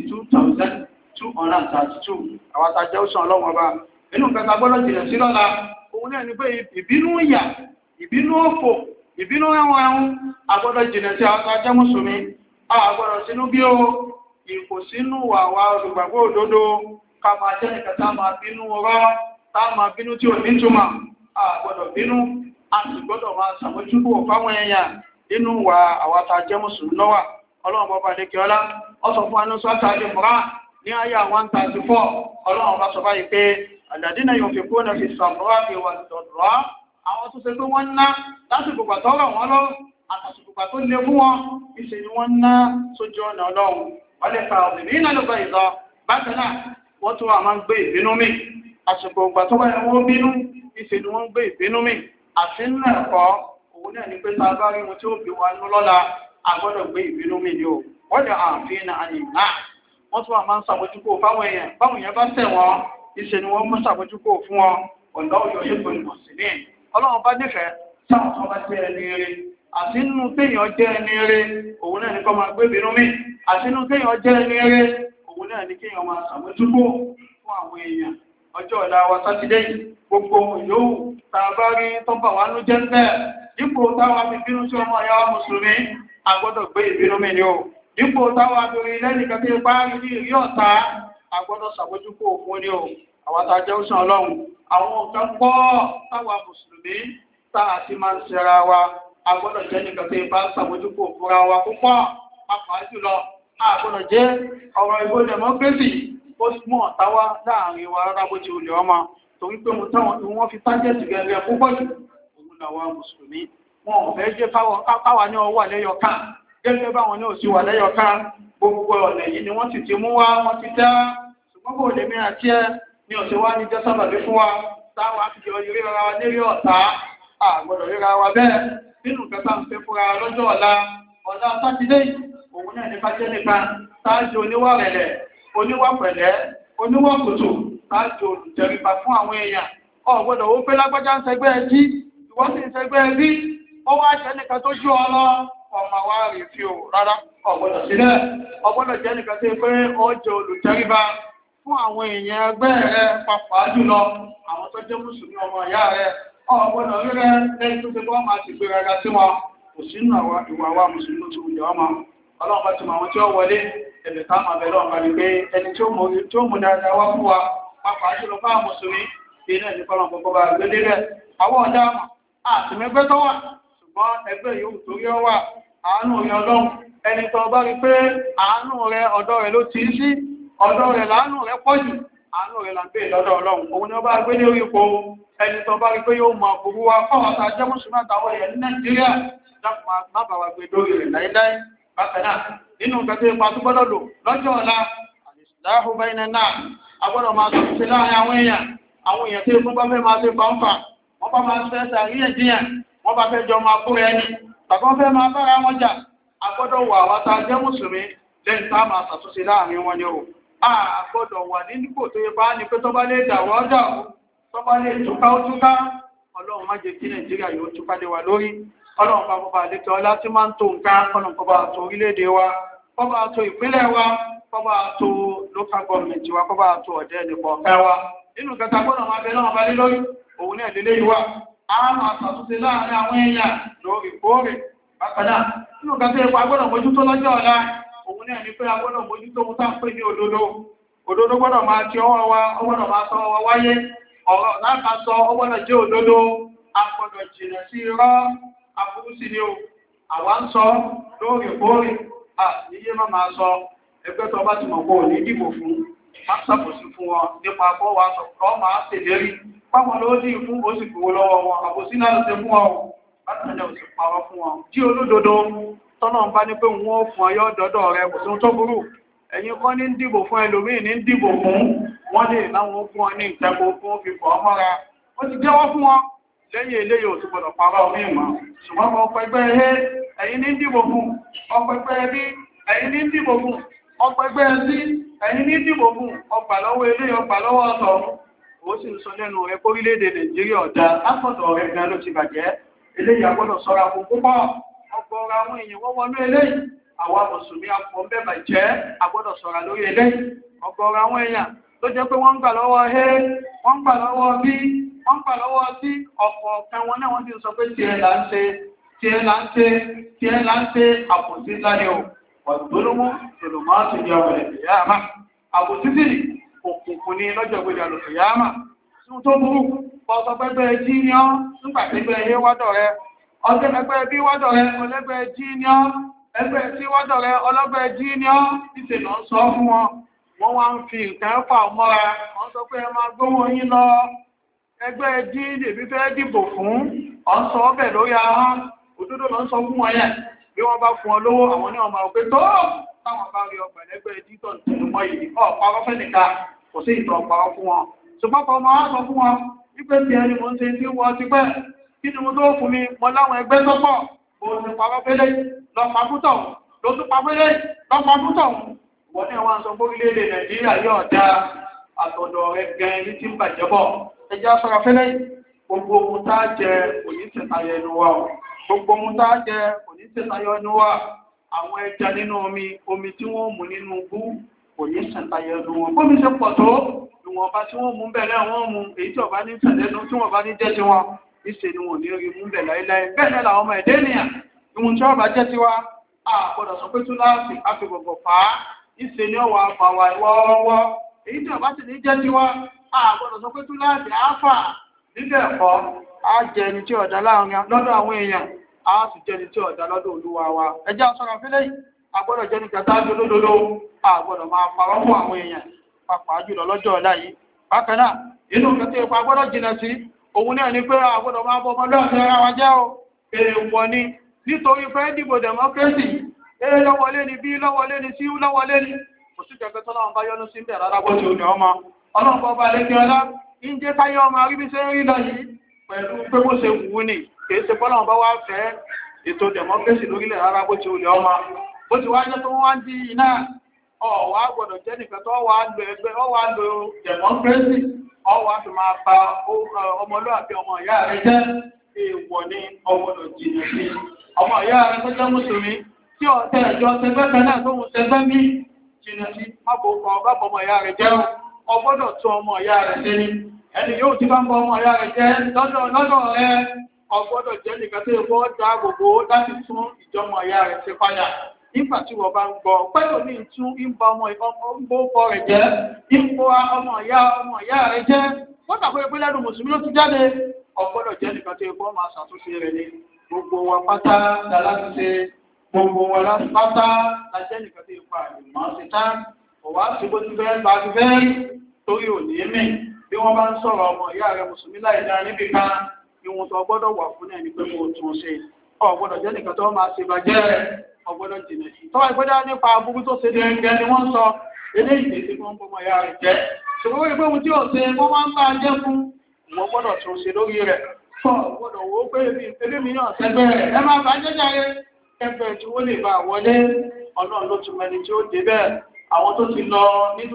2232 àwọn àtàjẹ́ òsàn ọlọ́wọ́n ọba inú nǹkan tá gbọ́dọ̀ jìnà sí lọ́la òun náà ní pé ìbínú ìyà ìbínú òfò ìbínú ẹ̀wọ̀n agbọ́dọ̀ jìnà sí àwọn àtàjẹ́ mùsùlùmí agbọ́dọ̀ sínú bí ó ìkò sínú wàwà olùgbàgbọ́ òdodo ká máa jẹ́ nìkan tá máa bínú rọ́ tá máa bínú tí ò ní túmọ̀ agbọ́dọ̀ bínú a sì gbọ́dọ̀ máa ṣàmójúkò fáwọn èèyàn nínú wà àwọn àtàjẹ́ mùsùlùmí lọ́wà ọlọ́run bọ́ba adékẹ́ọ́lá ọ sọ fún anú sọ́tà àdìmọ́ra ní àyà 134 ọlọ́run bá sọ báyìí pé àdàdínà yóò fi kó náà fi sàmúrà fi wà dọ̀dọ̀ àwọn tó ṣe pé wọ́n ná lásìkò pàtó ọ̀rọ̀ wọn lọ àtàsìkò pàtó lé fún wọn ìṣe ni wọ́n ná sójú ọ̀nà ọlọ́run wọ́n lè fa òmìnir náà lọ́gbà ìlọ bákan náà wọ́n tún wà máa ń gbé ìbínú mi àsìkò ìgbà tó bá yẹ wọ́n bínú ìṣe ni wọ́n ń gbé ìbínú mi àti nínú ẹ̀kọ́ òun náà ni pé tá a bá rí wọn tí ó bí wa nú lọ́la a gbọ́dọ̀ gbé ìbínú mi ni o wọ́n lè àǹfin àyè náà wọ́n tún wà máa ń ṣàbójúkò fáwọn èèyàn báwọn èèyàn bá tẹ̀ wọ́n ìṣe ni wọ́n mú ṣàbójúkò fún wọn ọ̀dọ́ òyò yóò gbọ́n ìmọ̀ sí ní ọlọ́run bá nífẹ̀ẹ́ sáwọn tó bá jẹ́ ẹni eré àti nínú téèyàn jẹ́ ẹni eré òun náà ní kó máa gbé ìbínú mi àti nínú téèyàn jẹ́ ẹni eré òun náà ní kéèyàn máa ṣàbójúkò fún àwọn èèyàn ọjọ́ ọ̀la wa sátidé yìí gbogbo yòówù tá a bá rí tó bà wá nú jẹ́ bẹ́ẹ̀ dípò táwa fi bínú sí ọmọ ìyá wa mùsùlùmí a gbọ́dọ̀ gbé ìbínú mi ni o dípò táwa abìnrin lẹ́nìkan tí ipá rí ní ìrí ọ̀tá a gbọ́dọ̀ ṣàbójúkò fún ni o àwọn tá a jẹ́ òṣàn ọlọ́run àwọn nǹkan pọ̀ táwa mùsùlùmí tá a ti máa ń ṣera wa a gbọ́dọ̀ jẹ́ nìkan tí ipá ṣàbójúkò fúnra wa púpọ̀ pàápàá jùlọ a gbọ́dọ̀ jẹ́ ọ̀rọ̀ ìbò democracy ó mú ọ̀tá wá láàrin wa rárá bó ti olè ọmọ torí pé mo táwọn ni wọ́n fi tájẹ̀tì gẹ́gẹ́ púpọ̀ jù òun làwọn mùsùlùmí wọn ò fẹ́ jẹ́ káwa ní ọwọ́ àlẹ́yọká gẹ́gẹ́ báwọn ní òsì wà lẹ́yọká gbogbo ọ̀nà yìí ni wọ́n sì ti mú wá wọ́n ti dá ṣùgbọ́n kò lè mí àti ẹ ní ọ̀sẹ̀ wá ní jẹ́sàbàbí fún wa táwọn àfihàn ríra wa lérí ọ̀tá àgbọ̀dọ̀ ríra wa bẹ́ẹ̀ nínú kẹta ń fẹ́ fúnra lọ́jọ́ ọ̀la sátidé òun náà nípa jẹ́ nípa táàjì oníwà rẹ̀lẹ̀ oníwà pẹ̀lẹ́ oníwà kùtù táàjì olùtẹríba fún àwọn èèyàn ọ̀gbọ́dọ̀ ó pé lágbájá ń sẹgbẹ́ ẹjí ìwọ́n sì ń sẹgbẹ́ ẹbí ó wá jẹ́ nìkan tó jú ọ lọ ọmọ wa rí fi ò rárá ọ̀gbọ́dọ̀ sílẹ̀ ọ̀gbọ́dọ̀ jẹ́ nìkan tó pé ó jẹ́ olùtẹríba fún àwọn èèyàn ẹgbẹ́ rẹ pàápàá jùlọ àwọn tó jẹ́ mùsùlùmí ọmọ ìyá rẹ ọ̀gbọ́dọ̀ rírẹ lẹ́yìn tó ṣe kí wọ́n máa ti gbé rárá sí wọn kò sínú ìwà wa mùsùlùmí tó wùdí ọmọ ọlọ́run bá ti mọ àwọn tí ó wọlé ẹ̀bẹ̀ táwọn abẹ́lẹ́ ọ̀gá rí pé ẹni tí ó mú dáadáa wá fún wa pàápàá jùlọ fáwọn mùsùlùmí bí náà ní kọ́lọ̀ gbogbo bá gbé délẹ̀ àwọn ọ̀dà àmọ̀ àtìmẹ́gbẹ́ tó wà ṣùgbọ́n ẹgbẹ́ yòówù torí ọ wà àánú rẹ ọlọ́run ẹni tó bá rí pé àánú rẹ ọ̀dọ̀ rẹ ló ti ń sí ọ̀dọ̀ rẹ láàánú rẹ pọ̀ jù àánú rẹ là ń bèèrè lọ́dọ̀ ọlọ́run òun ni ó bá gbé ní orí ipò ẹni tó bá rí pé yóò mọ àbúrú wa fáwọn àti ajẹ́ mùsùlùmí àtàwọn èèyàn ní nàìjíríà dákùnmá má bà wá gbé lórí rẹ̀ láíláí bákan náà nínú nǹkan tó ipa tó gbọ́dọ̀ lò lọ́jọ́ ọ̀la àlìsíláhù bẹ́ẹ̀nẹ̀ náà a gbọ́dọ̀ máa sọ sí láàrin àwọn èèyàn tó ikú bá fẹ́ máa ṣe fàǹfà wọ́n bá máa fẹ́ sàríyànjiyàn wọ́n bá fẹ́ jọ máa kúrò ẹni tàbí wọ́n fẹ́ máa bára wọn jà a gbọ́dọ̀ wà wá tá a jẹ́ mùsùlùmí lẹ́yìn tá a máa ṣàtúnṣe láàrin wọn ni o a gbọ́dọ̀ wà ní nípò tó yẹ bá ní pé tó bá lè dàwọ́ dàwọ́ tó bá lè túká ó túká ọlọ́run má jẹ́ kí nàìjíríà yóò túká lé wa lórí ọlọ́run bá bọ́ba àlejò ọlá tí máa ń tó nǹkan ọlọ́run kọ́ bá tó orílẹ̀-èdè wa kọ́ bá tó ìpínlẹ̀ wa kọ́ bá tó local government wa kọ́ bá tó ọ̀dẹ́ nìkan ọ̀fẹ́ wa nínú kẹta gbọ́dọ̀ máa bẹ lọ́wọ́ balẹ̀ lórí òun náà lélẹ́ yìí wà á máa ṣàtúnṣe láàrin àwọn èèyàn lórí kóòrè bákan náà nínú kẹta epo agbọ́dọ̀ mójútó lọ́jọ́ ọ̀la òun náà ní pé agbọ́dọ̀ mójútó ohun tá à ń pè ní òdodo gbọ́dọ̀ máa ti ọwọ́ wa ọgbọ́dọ̀ máa sọ ọwọ́ wáyé ọ̀rọ̀ láta sọ ọgbọ́dọ̀ jẹ́ òdodo agbọ́dọ̀ jìnà sí irọ́ aburú sí ni o àwa ń sọ lóòrèkóòrè àníyé má máa sọ ẹgbẹ́ tó bá ti mọ̀ pé ò ní dìbò fún má ṣàbòsí fún wọn nípa bọ́ wa sọ̀rọ̀ máa ṣèlérí báwọn ló dì fún ó sì gbowó lọ́wọ́ wọn àbòsí náà ló ṣe fún wọn o bákan náà ò sì parọ́ fún wọn jí olódodo tọ́nà ń bá ní pé wọ́n ó fún ọyọ́ dọ́dọ̀ rẹ kò sí ohun tó burú ẹ̀yin kọ́ ní dìbò fún ẹlòmíì ní dìbò fún wọ́n lè láwọn fún ọ ní ìjẹ́kọ̀ fún fífọ́ ọmọra ó ti jẹ́wọ́ fún wọn lẹ́yìn eléyìí ò ti gbọ́dọ̀ parọ́ omi ìmọ̀ ṣùgbọ́n ọ̀pọ̀ ẹgbẹ́ ẹ̀yin ní dìbò fún ọ̀pọ̀ ẹgbẹ́ ẹbí ẹ̀yin ní dìbò fún ọ̀pọ̀ ẹgbẹ́ ẹbí ẹ̀yin ní dìbò fún ọgbà lọ́wọ́ eléyìí ọgbà lọ́wọ́ ọ̀tọ̀ ó sì ń sọ lẹ́nu rẹ̀ kórílẹ̀-èdè Nàìjíríà ọ̀dà lápọ̀dọ̀ rẹ̀ gan ló ti bàjẹ́ eléyìí agbọ́dọ̀ ṣọ́ra fún púpọ̀ ọgbọ̀ọ̀rọ̀ àwọn èèyàn wọ́n wọnú eléyìí àwa mùsùlùmí afọ ń bẹ́ẹ̀ bàjẹ́ agbọ́dọ̀ ṣọ́ra lórí eléyìí ọgbọ̀ọ̀rọ̀ àwọn èèyàn tó jẹ́ pé wọ́n ń gbà lọ́wọ́ wọ́n ń gbà lọ́wọ́ bí wọ́n ń gbà lọ́wọ́ sí ọ̀pọ̀ ọ̀kan wọn náà wọ́n ti sọ pé tiẹ̀ là ń ṣe àpòsí láyé o ọ̀dọ́lọ́mọ́ tòlùmọ́ ti di ọmọ ẹ̀ yáàmà àpòsí sì òkùnkùn ní lọ́jọ́ ìgbéjà lòkè yáàmà tún tó burú pọ̀sọ̀ pẹ́pẹ́ jí ní ọ́ nígbà pẹ́pẹ́ yé wádọ̀ rẹ ọjọ́ pẹ́pẹ́ bí wádọ̀ rẹ ọlẹ́gbẹ́ jí ní ọ́ ẹgbẹ́ tí wádọ̀ rẹ ọlọ́gbẹ́ jí ní ọ́ ìṣe lọ sọ fún wọn wọ́n wá ń fi nǹkan fà mọ́ra wọ́n sọ pé ẹ máa gbówó yín lọ ẹgbẹ́ jí lèmi fẹ́ dìbò fún ọ̀sọ̀ ọbẹ̀ lórí ahọ́n òdodo lọ sọ fún wọn yẹn bí wọ́n bá fún ọ lówó àwọn ní ọmọ òpé tó táwọn bá rí ọgbà lẹ́gbẹ́ dítọ̀ nínú mọ́ yìí ọ̀pàá fẹ́ nìka kò sí ìtọ̀ ọ̀pàá fún wọn ṣùgbọ́n kọ́ máa sọ fún wọn wípé tí ẹni mo ń ṣe tí wọ́n ti pẹ́ kí ni mo tó fún mi mọ láwọn ẹgbẹ́ tó pọ̀ bó ti parọ́ fẹ́lẹ́ lọ́pàá ló tún pa fẹ́lẹ́ lọ́pàá wọ́n ní àwọn aṣọ orílẹ̀-èdè Nàìjíríà yóò dá àtọ̀dọ̀ rẹ̀ gan ní tí ń bàjẹ́ bọ̀ ẹjẹ́ aṣọ́ra fẹ́lẹ́ gbogbo ohun tá a jẹ kò ní tẹ̀tayọ ẹnu wa o gbogbo ohun tá a jẹ kò ní tẹ̀tayọ ẹnu wa àwọn ẹja nínú omi tí wọ́n mú nínú bú kò ní tẹ̀tayọ ẹnu wọn bómi ṣe pọ̀ tó ìwọ̀n ọba tí wọ́n mú bẹ̀rẹ̀ wọ́n mú èyí tí ọba ní tẹ̀lẹ́nu tí wọ́n bá ní jẹ́ tiwọn ìṣe ni wọn ò ní rí mú bẹ̀ láíláí bẹ́ẹ̀ náà làwọn ọmọ ẹ̀dẹ́ ènìyàn ìwọ̀n tí ọba jẹ́ tiwa a gbọ́dọ̀ sọ pé tún láti àfihàn fà á ìṣe ni ọwọ́ àfàwà ìwọ́ọ́wọ́ èyí tí ọba sì ní jẹ́ tiwa a gbọ́dọ̀ sọ pé tún láti àáfà nílẹ̀ ẹ̀kọ́ á jẹ ẹni tí ọ̀dà lọ́dọ̀ àwọn èèyàn á sì jẹ ẹni tí ọ̀dà lọ́dọ̀ Olúwa wa ẹjẹ́ aṣọ́ra fílẹ̀ yìí a gbọ́dọ̀ jẹ́ ní kẹta lódodo a gbọ́dọ̀ máa parọ́ fún àwọn èèyàn pàápàá jùlọ lọ́jọ́ ọ̀la yìí bákan náà inú kẹtẹ ipa gbọ́dọ̀ jìnà sí òun náà ni pé a gbọ́dọ̀ máa bọ ọmọdé ọ̀sẹ̀ ara wa jẹ́ o èèwọ̀ ni nítorí pé dìbò democracy lọ́wọ́lé ni bí lọ́wọ́lé ni sí lọ́wọ́lé ni kò sí jẹ́gbẹ́ tọ́lọ́run bá yọ́nú sí bẹ̀rẹ̀ rárá bó ti ò ní ọmọ ọlọ́run bọ́ bá lékè ọlá ń jẹ́ káyé ọmọ aríbi ṣe ń rí lọ yìí pẹ̀lú pé bó ṣe wù ú ni kì í ṣe pọ́lọ́run bá wá fẹ́ ètò democracy lórílẹ̀ rárá bó ti ò ní ọmọ bó ti wá jẹ́ tó wá ń di iná ọ̀wá gbọ́dọ̀ jẹ́ nìkan tó wà lo ẹgbẹ́ ọwà lo democracy ọwà fi máa ba ọmọlúwàbí ọmọ ìyá rẹ jẹ́ èèwọ̀ ní ọgbọ́dọ̀ jìnnà sí ọmọ ìyá rẹ tó jẹ́ mùsùlùmí tí ọ̀tẹ̀ ẹ̀jọ́ tẹgbẹ́ kan náà tó ń tẹgbẹ́ mí jìnnà sí mábòkọ ọgbàbọ̀ ọmọ ìyá rẹ jẹ́ ọgbọ́dọ̀ tún ọmọ ìyá rẹ jẹ́ ní ẹni yóò ti bá ń bọ ọmọ ìyá rẹ jẹ́ lọ́dọ̀ rẹ ọgbọ́dọ̀ jẹ́ nìkan tó yẹ kó dáàbòbò láti tún ìjọmọ ìyá rẹ ṣe padà nígbà tí wọ́n bá ń gbọ́ pẹ́lú ní tún ìbá ọmọ ìbókọ rẹ̀ jẹ́ ìbò ọmọ ìyá rẹ̀ jẹ́ wọ́n tàbí pé lẹ́nu mùsùlùmí ló ti jáde ọgbọ́dọ̀ jẹ́ nìkan tó ẹgbọ́ máa ṣàtúnṣe rẹ̀ ní gbogbo wa pátá láti ṣe gbogbo wa pátá lájẹ́ nìkan tó ipa ìmọ̀ sí tá kò wá sí bó ti fẹ́ bá ti fẹ́ torí òní mì bí wọ́n bá ń sọ̀rọ̀ ọmọ ìyá rẹ̀ mùsùlùmí láì dá níbi kan ìwọ̀n tó gbọ́dọ̀ wà fún ẹni pé mo tún ṣe ọgbọ́dọ̀ jẹ́ nìkan tó máa ṣe bàjẹ́ rẹ̀ ọgbọ́dọ̀ jìnà sí tọ́wọ́ ìpẹ́dá nípa aburú tó ṣe dẹ̀rẹ̀gẹ́ ni wọ́n sọ eléyìí tí wọ́n ń bọ́ ìyá rẹ̀ jẹ́ ṣùgbọ́n ìpé ohun tí ó ṣe wọ́n máa ń bá jẹ́ fún wọ́n gbọ́dọ̀ tún ṣe lórí rẹ̀ tọ́ gbọ́dọ̀ wo pé ebí mi náà sẹ́gbẹ́ rẹ̀ ẹ máa bá jẹ́jà rẹ̀ ẹgbẹ́ tí wọ́n lè bá wọlé ọlọ́run ló tún mẹni tí ó dé bẹ́ẹ̀ àwọn tó ti lọ ní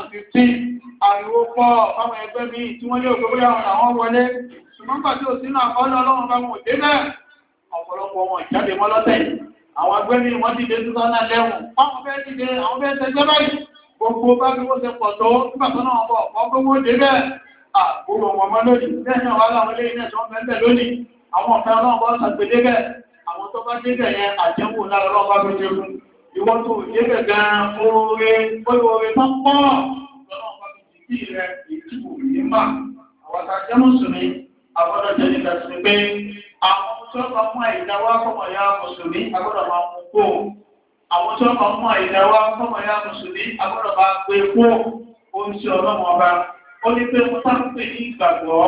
2015 ariwo pọ̀ fáwọn ẹgbẹ́ mi tí wọ́n lé òkè bóyá àwọn wọlé ṣùgbọ́n gbà tí ò sínú àkọọ́lẹ̀ ọlọ́run bá wọn ò dé bẹ́ẹ̀ ọ̀pọ̀lọpọ̀ wọn ìjáde mọ́ lọ́tẹ̀ àwọn agbẹ́mí wọ́n dìde 2011 wọ́n fẹ́ dìde àwọn fẹ́ tẹ́jẹ́ báyìí gbogbo bá bí wọ́n ṣe pọ̀ tó nígbàtọ́ náà bọ̀ ọgbọ́gbọ́ dé bẹ́ẹ̀ àgbòrò wọn mọ́ lónìí bẹ́ẹ̀ náà wà láwọn ilé iná tí wọ́n fẹ́ lónìí àwọn ọ̀fẹ́ ọlọ́run bọ́ sàgbélé bẹ́ẹ̀ àwọn tó bá dé bẹ̀ yẹn àjẹmù lára ọlọ́run bá fi jẹun ìwọ́n tó dé bẹ̀ gan oore tó pọ̀ ọlọ́run bá fi jìkì rẹ̀ ìtìbò yìí mà àwọn àjẹ́ mùsùlùmí àbọ̀dọ̀ jẹ́ nígbà sí pé àwọn tí ó bá mú àìdáwà fọ́mọ̀ ya mùsùlùmí agbọ́dọ̀ máa mú kó àwọn tí ó bá mú àìdáwà fọ́mọ̀ ya mùsùlùmí agbọ́dọ̀ máa gbé kó ohun tí ọlọ́mọ ọba ó ní pé wọ́n tá ń pè ní ìgbàgbọ́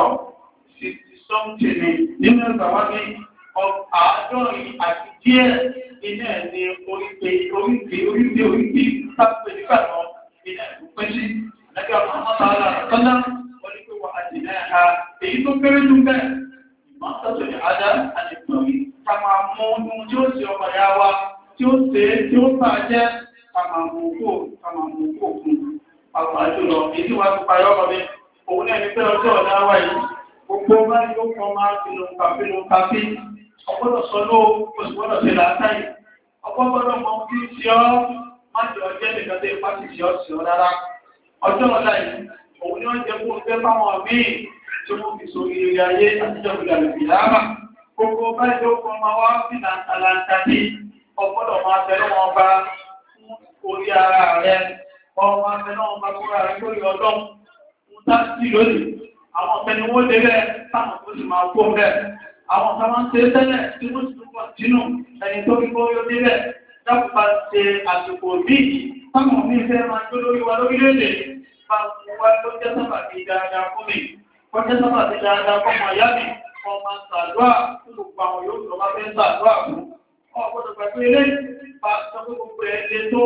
60-something nínú ìgbàwá ní 70 àti díẹ̀ nínú ẹ̀ ní oríkè tápẹ́ nígbàgbọ́ ilẹ̀ ìpín sí lẹ́gbẹ̀ẹ́ àwọn ọmọọ̀tàlá àtọ́lá wọ́n ní pé wọ́n àti náà èyí tó kéré jù bẹ́ẹ̀ ìmọ̀tọ́tò ní adá àti ìtọ́rí ká máa mú ohun tí ó ṣe ọmọ ìyá wa tí ó ṣe tí ó bà jẹ́ ká máa mú kó fún àwọn àjùlọ èyí tí wọ́n ti parí ọmọ mi òun náà ní pé ọjọ́ ọ̀dá wa yìí gbogbo báyìí ó kọ́ máa fínú kàfí ọgbọ́dọ̀ sọ ló oṣù gbọ́dọ̀ ṣe làákàyè ọgbọ́dọ̀ mọ kí ṣe ọ́ má jẹ́ ọjọ́ nìkan tó ipá ti ṣe ọ́ sí ọ rárá ọjọ́ ọ̀la yìí òun ni wọ́n jẹ́ kó fẹ́ fáwọn míì tí wọ́n fi sórí eré ayé àtijọ́ ìgbàlẹ̀ fìyàmà gbogbo báyìí ó kọ́ máa wá sí làǹtàlàǹtà ní ọgbọ́dọ̀ máa tẹ̀lé wọn bá fún orí ara rẹ̀ ọmọ àtẹ̀lé wọn bá kúrò rẹ̀ lórí ọdọ́ fún táàtì lónìí àwọn ọ̀tẹ̀ni wọ́n lé bẹ́ẹ̀ táwọn tó sì máa kó bẹ́ẹ̀ àwọn ọ̀tá máa ń ṣe tẹ́lẹ̀ tí wọ́n sì túbọ̀ sínú ẹni tó fi kó yóò débẹ̀ dákùpá ṣe àsìkò míì táwọn míì fẹ́ máa tó lórí wa lórílẹ̀-èdè máa mú wa tó jẹ́ sábà bí dáadáa fún mi wọ́n jẹ́ sábà bí dáadáa fún ọmọ ìyá mi wọ́n máa ń ṣàdúrà fún gbogbo àwọn yóò tó bá fẹ́ ṣàdúrà fún ọgbọ́dọ̀ pẹ̀lú ilé bá sọ pé gbogbo ẹ̀ lè tó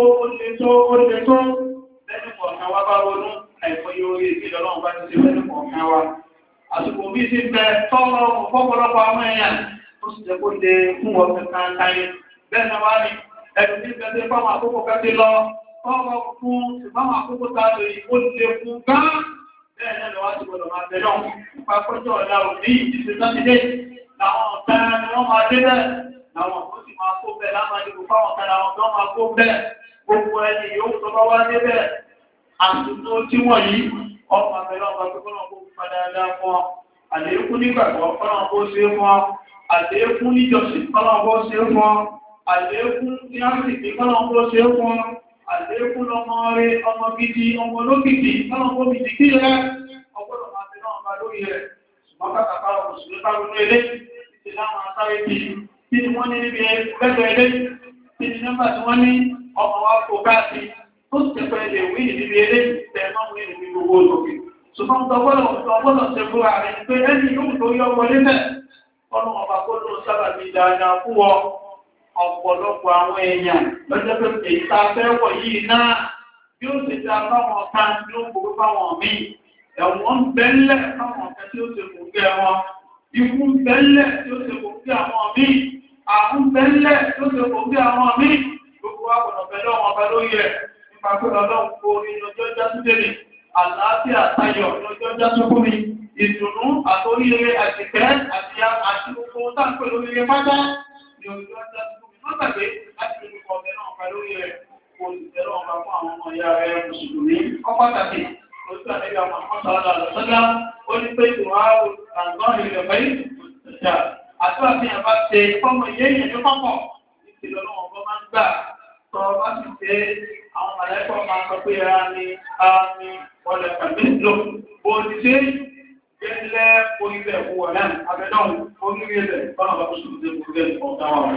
lẹ́nu kọ̀ọ̀kan wá bá ronú àìfọyé orí ìpínlẹ̀ ọlọ́run bá ti ṣe lẹ́nu kọ̀ọ̀kan wa àsìkò bí sí bẹ tọ́lọ ọ̀pọ̀lọpọ̀ àwọn èèyàn ó sì jẹ́ kó lè fún wọn kankan káyé bẹ́ẹ̀ náà wá ní ẹ̀rù tí bẹ́ẹ̀ fáwọn àkókò kẹ́kẹ́ lọ tọ́lọ fún ìfáwọn àkókò tá a lè ó lè fún gán bẹ́ẹ̀ náà lọ́wọ́ ti gbọdọ̀ máa bẹ̀ náà nípa pẹ́jọ́ ọ̀la òní ìdíje sátidé làwọn ọ̀tá ni wọ́n máa dé bẹ́ẹ̀ làwọn tó sì máa kó bẹ́ẹ̀ láwọn àdìgbò fáwọn ọ̀tá làwọn tó máa kó bẹ́ẹ̀ gbogbo ẹni yóò tó bá wá dé bẹ́ẹ̀ àtúntò tí wọ́n yìí ọmọ àbẹ̀lọ́ ọba tó kọ́nà kó padà dá fún ọ àléékún nígbàgbọ́ kọ́nà kó ṣe fún ọ àléékún níjọsìn kọ́nà kó ṣe fún ọ àléékún ní àrísìkí kọ́nà kó ṣe fún ọ àléékún lọmọ rẹ ọmọ gidi ọmọ olókìkí kọ́nà kó fi dìkí rẹ ọgbọ́dọ̀ máa fi náà bá lórí rẹ ṣùgbọ́n kàkàkà òṣèlú bá ronú ilé ti láwọn asáré kí ni wọ́n ní níbi ẹgbẹ́ ilé kí ni nọ́mbà tí wọ́n ní ọmọ wa kó káàkiri tó ti tẹ́pẹ́ lè wí níbi eré tẹ̀mọ́ wí níbi gbogbo òkè. Ṣùgbọ́n tọ́gbọ́dọ̀ ṣe fúra rẹ̀ pé ẹni yóò tó yọ wọlé bẹ̀. Ọlọ́run ọba kó ló sábà bí dáadáa fún ọ ọ̀pọ̀lọpọ̀ àwọn èèyàn lọ́jọ́ pé èyí tá a fẹ́ wọ̀ yìí náà bí ó ṣe dá fáwọn kan tí ó gbogbo fáwọn míì. Ẹ̀wọ̀n ń bẹ́lẹ̀ fáwọn kan tí ó ṣe kò gẹ́ wọn. Ikú ń bẹ́lẹ̀ tí ó ṣe kò gẹ́ àwọn míì. Àrùn bẹ́lẹ̀ tí ó ṣe kò gẹ́ àwọn míì. Gbogbo wa gbọ́dọ̀ bẹ̀lẹ̀ wọn ọba lórí rẹ̀. Ìpàkùnrin ọlọ́run kó orí ọjọ́ jásúdélé, àlàáfíà tayọ̀ ọjọ́ jásúkúmi, ìdùnnú àtóríire àtìkẹ́ àti gbogbo táǹpẹ̀ lóríire pátá ní ọjọ́ jásúkúmi. Wọ́n gbàgbé láti lórí ọ̀bẹ náà pa lórí rẹ̀ kó o sì tẹ́lọ̀ ọba fún àwọn ọmọ ìyá rẹ̀ mùsùlùmí. Ó pàtàkì lójú àlejò àwọn ọmọọ̀sán àlọ́sọ́lá ó ní pé ìwà àgbọ̀n ìrẹ̀fẹ́ ìjà àti àfihàn bá ṣe fọ́mọ ìyẹ́yẹ̀ ní pápọ̀ ìṣèlú ọlọ́wọ́n máa ń gbà tọ́ bá sì ṣe àwọn mọ̀lẹ́kọ̀ọ́ máa sọ pé àmì wọlé pẹ̀lú ìlò òdìdé gẹ́lẹ́ orílẹ̀ ìwọ̀ náà abẹ́dáhùn orílẹ̀ bọ́nà bá tó ṣùgbọ́n tó gẹ́ ọ̀dá wa.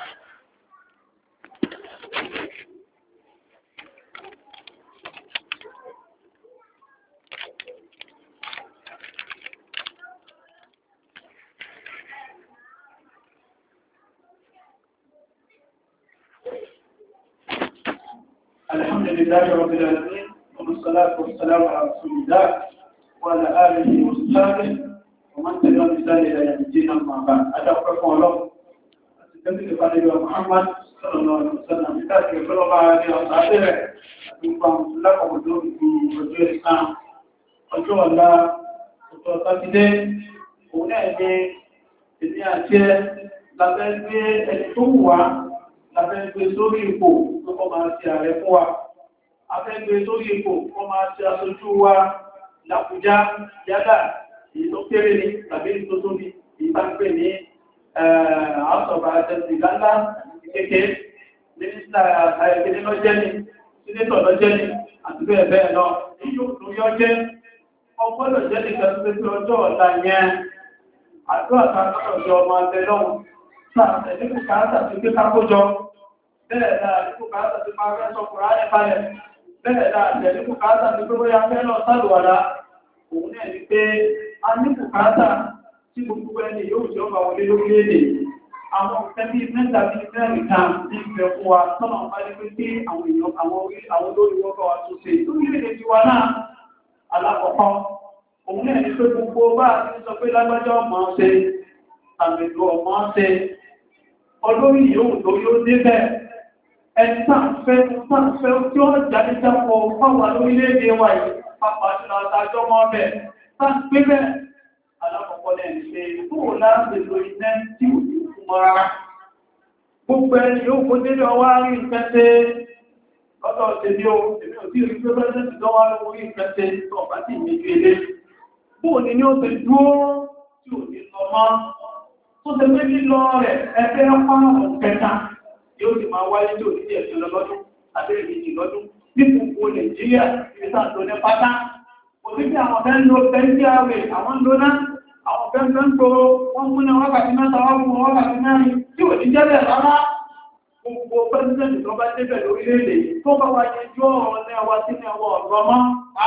الحمد لله رب العالمين والصلاة والسلام على رسول الله وعلى آله وصحبه ومن تبعهم بإحسان إلى يوم الدين أما بعد أتوقف الله أتكلم عن محمد صلى الله عليه وسلم بذلك صلى الله عليه وسلم أتوقف لكم الدور في وجه الإسلام ọjọ́ ọ̀la ọjọ́ sátidé òun náà ní èdè àti ẹ lábẹ́ gbé ẹni tó wù wá lábẹ́ gbé sórí ipò tó kọ́ máa ṣe ààrẹ fún wa afẹ́gbé sórí ipò kọ́ máa ṣe aṣojú wa l'Àbújá yálà èyí tó kéré ní tàbí èyí tó tóbi èyí bá ń pè ní àṣọ̀bà àjẹsì ńláńlá kékeré mínísítà àìkéde lọ́jẹ́ ní sínétọ̀ lọ́jẹ́ ní àti bẹ́ẹ̀ bẹ́ẹ̀ lọ èyí yóò tó yọ jẹ́ ọgbọ́dọ̀ jẹ́ nìkan tó fi ọjọ́ ọ̀la yẹn àdúrà kan lọ́dọ̀ jọ ọmọ abẹ lọ́hùn sáà ẹ̀dínkù káàtà tó gbé kákójọ bẹ́ẹ̀ náà ẹ̀dínkù káàtà tó máa fẹ́ sọkùnrin ayé balẹ̀ bẹ́ẹ̀ náà ẹ̀dínkù káàtà tó gbé bóyá fẹ́ lọ sálùwàlá òun náà ní pé a ní bùkátà tí gbogbo ẹni yóò jẹ́ ọba wọlé lórílẹ̀-èdè àwọn òfẹ́ bíi mẹ́ta bíi mẹ́rin kan ní ìfẹ́ fún wa tọ́nà bá ní pé kí àwọn èèyàn àwọn olórí wọ́n bá wa tún ṣe lórílẹ̀-èdè tiwa náà. Alákọ̀ọ́kọ́ òun náà ní pé gbogbo bá a ti sọ pé lágbájá ọmọ ṣe àmìlú ọmọ ṣe olórí yòówù tó yóò débẹ̀ ẹni táǹfẹ́ tí ó jáde jápọ̀ fáwọn lórílẹ̀-èdè wa yìí pápá jùlọ àtàjọ́ mọ́ bẹ̀ táǹpé bẹ́ẹ̀. Alákọ̀ọ́kọ́ lẹ́yìn ṣe kúrò láti lo iná tí ò ní fún mọ́ rárá. Gbogbo ẹni yóò kó délé ọwá rí nǹkan ṣe lọ́dọ̀ tèmi ò tí rí pé pẹ́sẹ̀ntì lọ́wọ́ lórí nǹkan ṣe tó ọ̀pá sí ìmẹ́jú ilé. Bóò ni ó ti dúró tí ò ní lọ mọ́. Tó ṣe pé lílọ rẹ̀ ẹgbẹ́ ọ̀pọ̀lọpọ̀ kẹta yóò sì máa wáyé tí ò ní ẹ̀sìn lọ́dún àti ìrìnjì lọ́dún ní gbogbo Nàìjíríà ìrìnsà tó ní pátá. Kò sí bí àwọn ọ̀fẹ́ ń lo bẹ́ńkíàwé àwọn ń lo náà. Àwọn ọ̀fẹ́ ń tó wọ́n múná wákàtí mẹ́ta wọ́n mú wákàtí mẹ́rin tí ò ní jẹ́bẹ̀ rárá. Gbogbo pẹ́sìdẹ̀ntì tó bá débẹ̀ lórílẹ̀-èdè tó bá wá jẹ́ jọ́ ọ̀rọ̀ ní ẹwà sí ní ọwọ́ ọ̀rọ̀ mọ́.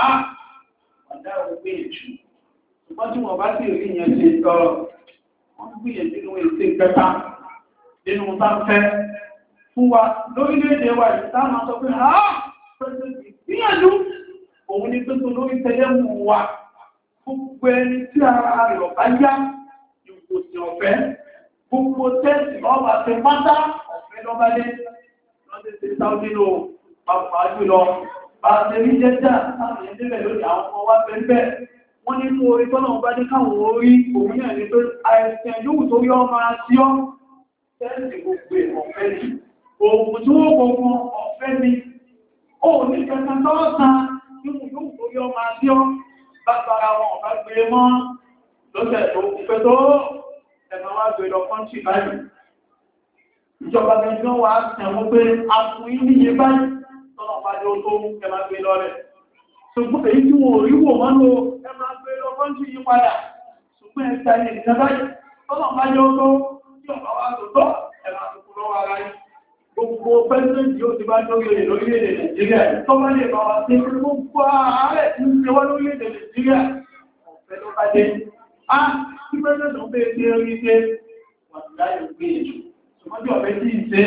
Ọ̀dá ògbé ìjù. Ṣùgbọ́n tí wọ́n bá sì rí yẹn ṣe tọrọ, wọ́n gbìyànjú nínú èsì kẹta nínú táńfẹ́ fún wa lórílẹ̀-èdè wa yìí táwọn sọ pé pẹ́sìdẹ̀ntì gbìyànjú òun ní pẹ́sìdẹ̀ntì lórí tẹ́lẹ̀ mú wa. Gbogbo ẹni tí ara rẹ̀ ọ̀bá yá ìwòsàn ọ̀fẹ́ gbogbo tẹ́sì ọba ti pátá ọ̀fẹ́ lọ́bálé lọ́dẹ̀ tí sáwọ́dí lọ pàpàá jùlọ bá ṣe rí jẹ́jà láti ẹ̀dẹ́rẹ̀ lórí àwọn ọmọ wá pẹ́pẹ́ wọ́n ní mú orí tọ́nà ọba ní káwọn orí òun náà ní pé àìsàn yóò tó yọ máa sí ọ́ tẹ́sì gbogbo ọ̀fẹ́ ni òògùn tí wọ́n gbogbo ọ̀fẹ́ ni ó ní kẹta tọ́ọ̀sán yóò tó yọ máa sí ọ́ bábára wọn ọ̀bá gbé mọ́ lọ́sẹ̀ tó pẹ́ tó ẹ̀mọ́ wá gbé lọ kọ́ńtì báyìí. Ìjọba gẹ̀ẹ́gẹ́ wà tẹ̀wọ́n pé a fún yí níye báyìí tọ́nà pàdé tó ẹmà gbé lọ rẹ̀. Ṣùgbọ́n èyí tí wọ́n rí wò mọ́ ló ẹmà gbé lọ kọ́ńtì yí padà. Ṣùgbọ́n ẹ̀ta ilẹ̀ ìjọba báyìí tọ́nà pàdé tó tí ọ̀pá wá tó tọ́ ẹmà tó kú lọ́wọ́ ara yìí. Gbogbo pẹ́sidẹ̀ntì yóò ti bá lórí lórílẹ̀-èdè Nàìjíríà tó bá lè bá wa sí gbogbo ààrẹ tí ń ṣe wá lórílẹ̀-èdè Nàìjíríà ọ̀fẹ́ ló bá dé. A tí pẹ́sidẹ̀ntì ń bèèrè sí orí ṣe wọ́n ti láyé gbìyànjú. Ṣùgbọ́n tí ọ̀fẹ́ tí ì ṣe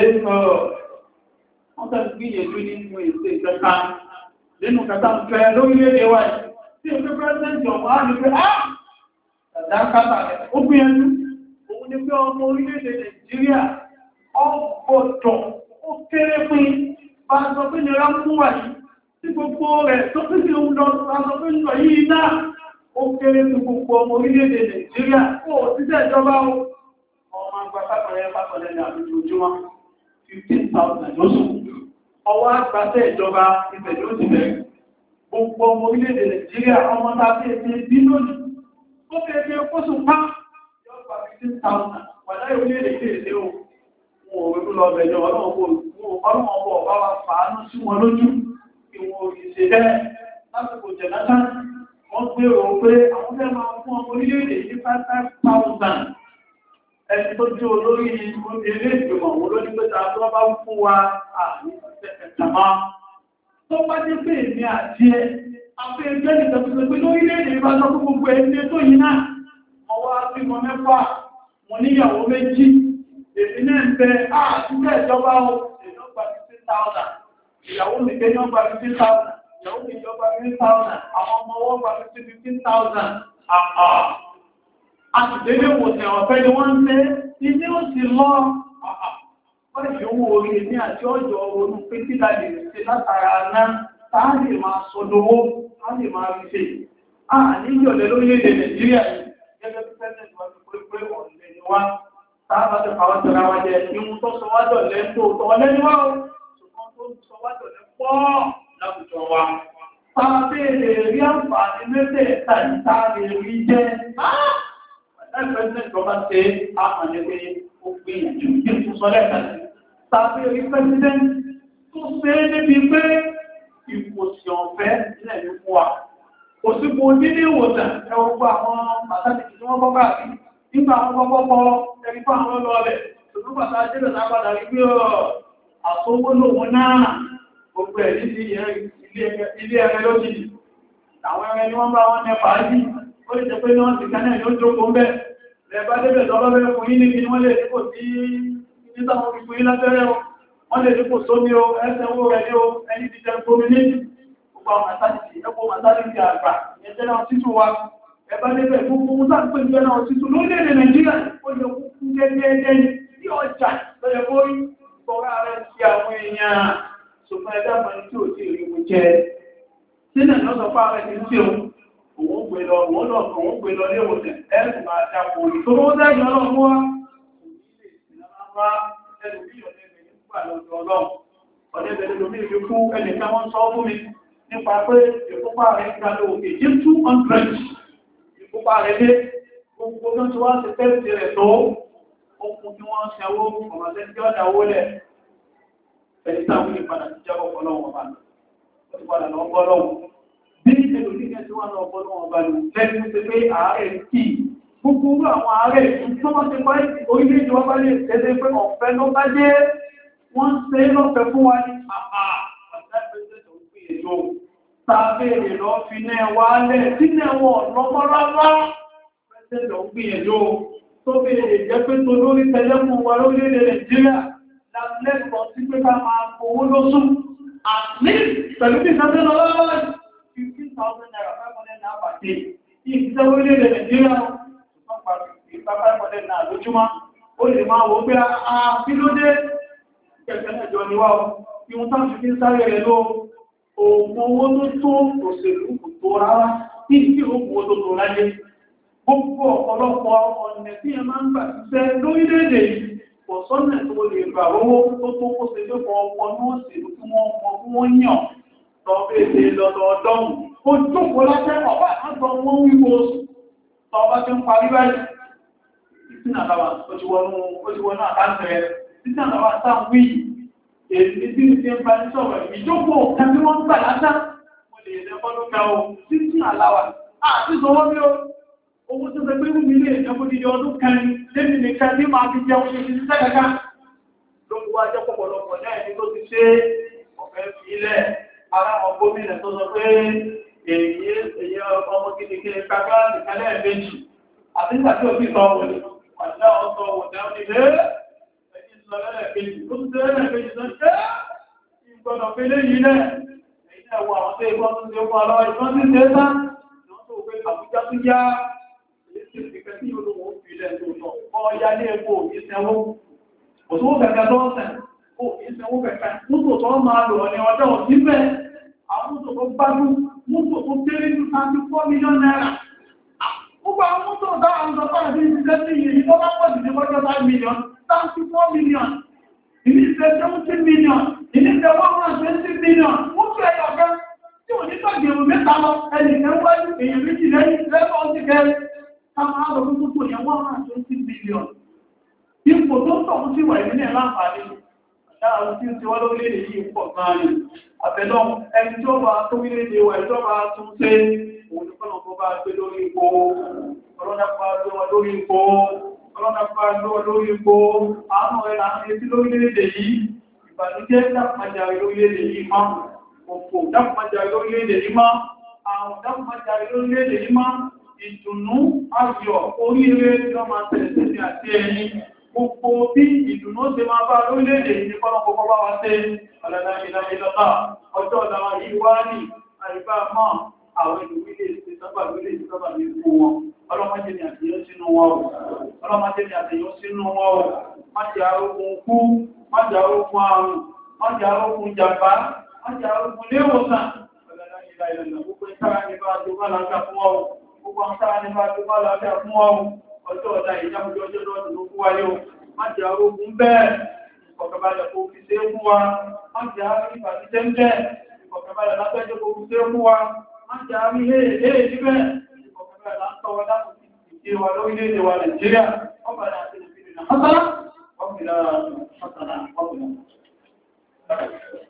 wọ́n tẹ́ gbìyànjú nínú ètò ìkẹta nínú kẹta ń fẹ́ lórílẹ̀-èdè wa yìí. Tí o fẹ́ pẹ́sidẹ̀ntì ọ̀pá á ní pé dàdá kátà rẹ̀ ó gbìyànjú. Òun ni pé ọmọ orílẹ̀-èdè Nàìjíríà ọgbọ̀dọ̀ ó kéré pín bá sọ pé nira mú wà yìí tí gbogbo rẹ̀ tó pín sí ohun lọ bá sọ pé nìyàn yìí náà ó kéré pín gbogbo ọmọ orílẹ̀-èdè Nàìjíríà ó síṣẹ́ ìjọba ọmọ àgbà pápọ̀lẹ́ ní àbújá ojúmọ́ 15,000 lóṣù ọwọ́ àgbàṣẹ́ ìjọba ibẹ̀ ló ti bẹ̀rẹ̀ gbogbo ọmọ orílẹ̀-èdè Nàìjíríà ọmọ tàbí èdè bí lónìí ó kéré kóṣù pá yóò gba 15,000 wà láì orílẹ̀-èdè òun lọ bẹ̀jọ ọlọ́wọ́ ọba wa fàánú sí wọn lójú ìwọ̀n òrìṣẹ́ bẹ́ẹ̀ lásìkò jẹ̀nátà wọ́n gbé òun pé àwọn fẹ́ máa fún ọmọ orílẹ̀-èdè ní 5,000 ẹni tó jẹ́ olórí ilé ìgbìmọ̀ wọn lóní pé ta tó bá fún wa àmì ẹ̀tàmá tó bá dé pé èmi àti ẹ afẹ́ ẹgbẹ́ ìtàkùnlẹ̀ pé lórílẹ̀-èdè bá sọ fún gbogbo ẹni tó yìí náà wọ́n wá bímọ mẹ́fà wọn níyàwó méjì èmi náà ń bẹ àtúgbẹ́ ìjọba o ìjọba 15,000 ìyàwó mi gbé nọ́mbà 15,000 ìyàwó mi ìjọba 15,000 àwọn ọmọ ọwọ́ gba 15,000 àtìdélé wòsàn ọ̀fẹ́ ni wọ́n ń tẹ́ ilé ó sì lọ wọ́n lè owó orí ní àti ọjọ́ orú pé tí láti ṣe látara náà táà lè máa sọdowó táà lè máa rí ṣe níyọ̀lẹ́ lórílẹ̀-èdè Nàìjíríà gẹ́gẹ́ bí pẹ́sẹ̀ntì wọn ti pé ọ̀lẹ́ ni wá táàbà tó pàwọ́ tọ́ra wá jẹ ìhun tó sọ wá dọ̀lẹ́ tó tọ́ lẹ́niwá o ṣùgbọ́n tó sọ wá dọ̀lẹ́ pọ́ láwùjọ wa táàbà lè rí àǹfààní mẹ́tẹ̀ẹ̀ta ìtàlè rí jẹ́ ẹgbẹ́sẹ̀ ìjọba ṣe àmàlẹ́ pé ó gbìyànjú kí n tún sọ lẹ́ẹ̀kan tàbí rí pẹ́sidẹ́ntì tó ṣe é débi pé ìwòsàn ọ̀fẹ́ nílẹ̀ ní fún wa òsìkò nílé ìwòsàn ẹwọ́gbọ́ àwọn pàtàkì tí wọ́n bọ́ káàkiri nígbà àwọn gbọ́gbọ́ ẹni fún àwọn ọlọ́ọ̀lẹ̀ ṣùgbọ́n pàtàkì jẹ́ lápadà rí pé àsówó lòun náà gbogbo ẹ̀ ní ilé ẹ̀rẹ́ lójijì àwọn ẹ̀rẹ́ ni wọ́n bá wọn nẹ́pàá yìí ó lè jẹ́ pé ní wọ́n ti kánẹ̀ ní ó jókòó ń bẹ́ Ẹ̀bá débẹ̀ lọ́lọ́bẹ̀ fún yí ní kí wọ́n lè dípò sí ní sáwọn fífún yí lábẹ́rẹ́ o. Wọ́n lè dípò sómi o, ẹsẹ̀ owó rẹ̀ ní o, ẹni ti jẹ gómi ní gbogbo àwọn màtálìtì àgbà, ìyẹn jẹ́ náà títù wa. Ẹ̀bá débẹ̀ gbogbo mú sáà pé jẹ́ náà títù lórílẹ̀-èdè Nàìjíríà ó lè kú gẹ́gẹ́ ní ọjà lọ́yẹ̀ bórí sọ́rọ̀ rẹ̀ sí àwọn èèyàn. Ṣùgbọ́n ẹ̀dá mọ̀ ní tí ò sí ìrìnwó jẹ́. Sínú ìlọ́sọ̀fà rẹ̀ ti ń tí òun gbé lọ léwòsàn ẹ̀rùn máa dápò ìṣòro dájọ́ ọlọ́run wá wá ẹlù bí ọ̀dẹ́bẹ̀ nígbà lọ́dọ̀ ọlọ́run ọ̀dẹ́bẹ̀ lómi ìlú fún ẹnìkan wọ́n sọ fún mi nípa pé ìfúnpá rẹ̀ ń ga lóòkè jí 200 ìfúnpá rẹ̀ dé gbogbo tó ti wá sí tẹ́sì rẹ̀ tó okùn tí wọ́n ṣẹwó ọmọdé tí ọ̀dà owó lẹ̀ ẹni táwọn ìpadà ti jábọ̀ fọlọ́wọ́n ọba ó ti padà lọ́ bọ́ lọ́wọ́ bí ìṣèlú ní ẹ̀sìn wọn lọ bọ́ lọ́wọ́ ọba lò lẹ́nu ti pé ààrẹ kì í gbogbo àwọn ààrẹ tí wọ́n ti pa orílẹ̀-èdè wọn bá lè tẹ́lẹ̀ pé ọ̀fẹ́ ló bá dé wọ́n ṣe lọ́fẹ̀ẹ́ fún wa ní àpá àtàkùn ètò tàbí lọ fi náà wálẹ̀ tí náà wọ́n lọ́mọ́ rárá pẹ́sẹ̀lẹ̀ ń gbìyànjú tó bèèrè jẹ́ pé tó lórí tẹlẹ́mù wa lórílẹ̀-èdè Nàìjíríà lálẹ́kọ̀ọ́ sí pé ká máa fowó lóṣù àmì pẹ̀lú bí ìsàtẹ́ lọ lọ́wọ́ 15,000 naira 500 naira pàdé ní ìsẹ́ orílẹ̀-èdè Nàìjíríà ìpapàpọ̀lẹ̀ náà lójúmọ́ ó lè máa wò pé kí ló dé kẹ̀kẹ́ ẹjọ́ níwá ìwọ̀n tán fi ń sáré rẹ̀ lọ òògùn owó tó tó òṣèlú kò tó rárá ní ìsí òògùn owó tó tó láyé gbogbo ọ̀pọ̀lọpọ̀ ọ̀nà tí ẹ máa ń gbà ṣiṣẹ́ lórílẹ̀-èdè yìí kò sọ́nà tó lè gbà owó tó tó kó ṣe pé kọ ọkọ̀ ní òṣèlú tí wọ́n yàn lọ bèèrè lọ́dọọdún ó jókòó látẹ́kọ̀ọ́ wà látọ̀ wọ́n wíwo oṣù tọba tí ń parí báyìí títí àtàwà ó ti wọnú àtàntẹ̀ títí àtàwà sáà wí èdè tí ń fi ń bá ní sọ̀rọ̀ ìjókòó kan tí wọ́n ń gbà látà wọ́n lè ẹ̀dẹ́ fọ́lọ́kà o títí àláwà àti sọwọ́ bí owó tó fẹ́ pé mú mi lè ẹ̀dẹ́ fún ọdún kan lẹ́nu nìkan tí máa fi jẹun ṣe ti ṣiṣẹ́ kankan ló ń wá jẹ́ pọ̀pọ̀lọpọ̀ náà ẹni tó ti ṣe ọ̀fẹ́ fi ilẹ̀ ara wọn gómìnà tó sọ pé èyí ọmọ kìnnìkìnnì kágbá ìkálẹ̀ méjì àti nígbà tí ó fi sọ wọlé wàdá ọ̀sọ̀ wọ̀dá ní ilé ẹni sọ lẹ́lẹ̀kejì ó ti lẹ́lẹ̀kejì sọ jẹ́ ìgbọ́dọ̀ pé léyìí lẹ̀ èyí náà wọ àwọn tó ìgbọ́n tó ń ṣe fún ọlọ́ ìgbọ́n tí ń ṣe tán ìwọ́n tó pé àbújá tó yá èyí sì fi kẹ́ sí olówó fi ilẹ̀ tó sọ ọya ní epo ìṣẹ́wó òṣùwò kẹ̀kẹ́ tó ń sẹ̀ ó ìṣẹ́wó kẹ̀kẹ́ mútò tó máa lò ní ọjọ́ òsínbẹ̀ àwọn mútò tó gbádùn mútò tó kéré ní 34 million naira. Gbogbo àwọn mútò dáa ń sọ fún àti ìṣẹ́ sí ìyí tó bá pọ̀ sí ní ọjọ́ 5 million, 34 million, ìní ìṣẹ́ 70 million, ìní ìṣẹ́ 120 million, mútò ẹ̀yọ̀ kan tí ò ní tọ́gbẹ̀rún mẹ́ta lọ, ẹnìkan wáyé èèyàn méjì lẹ́yìn lẹ́kọ̀ọ́ sí kẹrẹ, táwọn àrùn mútò yẹn 120 million. Ipò tó tọ̀ sí wà ìpínlẹ̀ láǹfààní láàrín tí ó ti wá lórílẹ̀-èdè yìí pọ̀ gan-an àbẹ̀lọ́ ẹni tí ó bá tó orílẹ̀-èdè wà ìjọba tún ṣe òun ní kọ́nà kó bá gbé lórí ipò ọlọ́dàpá gbé wọn lórí ipò ọlọ́dàpá gbé wọn lórí ipò àánú rẹ̀ láti etí lórílẹ̀-èdè yìí ìbànújẹ́ dákùnmájàrí lórílẹ̀-èdè yìí mọ́ òfò dákùnmájàrí lórílẹ̀-èdè yìí mọ́ àrùn dákùnmájàrí lórílẹ̀-èdè yìí mọ́ ìdùnnú ayọ̀ oríire tí wọ́n máa tẹ̀lé sí àti ẹni gbogbo bí ìdùnnú ṣe máa bá lórílẹ̀-èdè yìí kọ́nà kọ́kọ́ bá wá sí ọ̀lẹ́dá ìlànà ọjọ́ ọ̀dàwà yìí wá ní àìbá mọ́ àwọn ìlú ilé sábà ní ikú wọn ọlọ́mọdé ni àtẹ̀yọ́ sínú wọn o májì arógun kú májì arógun àrùn májì arógun jàmbá májì arógun léwòsàn ọ̀lẹ́dá ìlànà gbogbo ìtara ní bá àjọba láàbíà fún ọ gbogbo àtara ní bá àjọba láàbíà fún ọ ọjọ́ ọ̀dá ìjábùjọ́ ọjọ́ lọ́dún ló kú wáyé o májì arógun bẹ́ẹ̀ ìfọ̀kànbalẹ̀ kò fi ṣe fún wa májì arógun ìbàdíjẹ́ ń bẹ́ẹ̀ ìfọ̀kànbalẹ̀ látẹ́jọ́ kò fi ṣe fún wa májì arógun léè níbẹ̀ ìfọ̀kànbalẹ̀ látọwọ́ láti ìdí wa lórílẹ̀-èdè wa Nàìjíríà ọ̀bàdà àti ìfìdí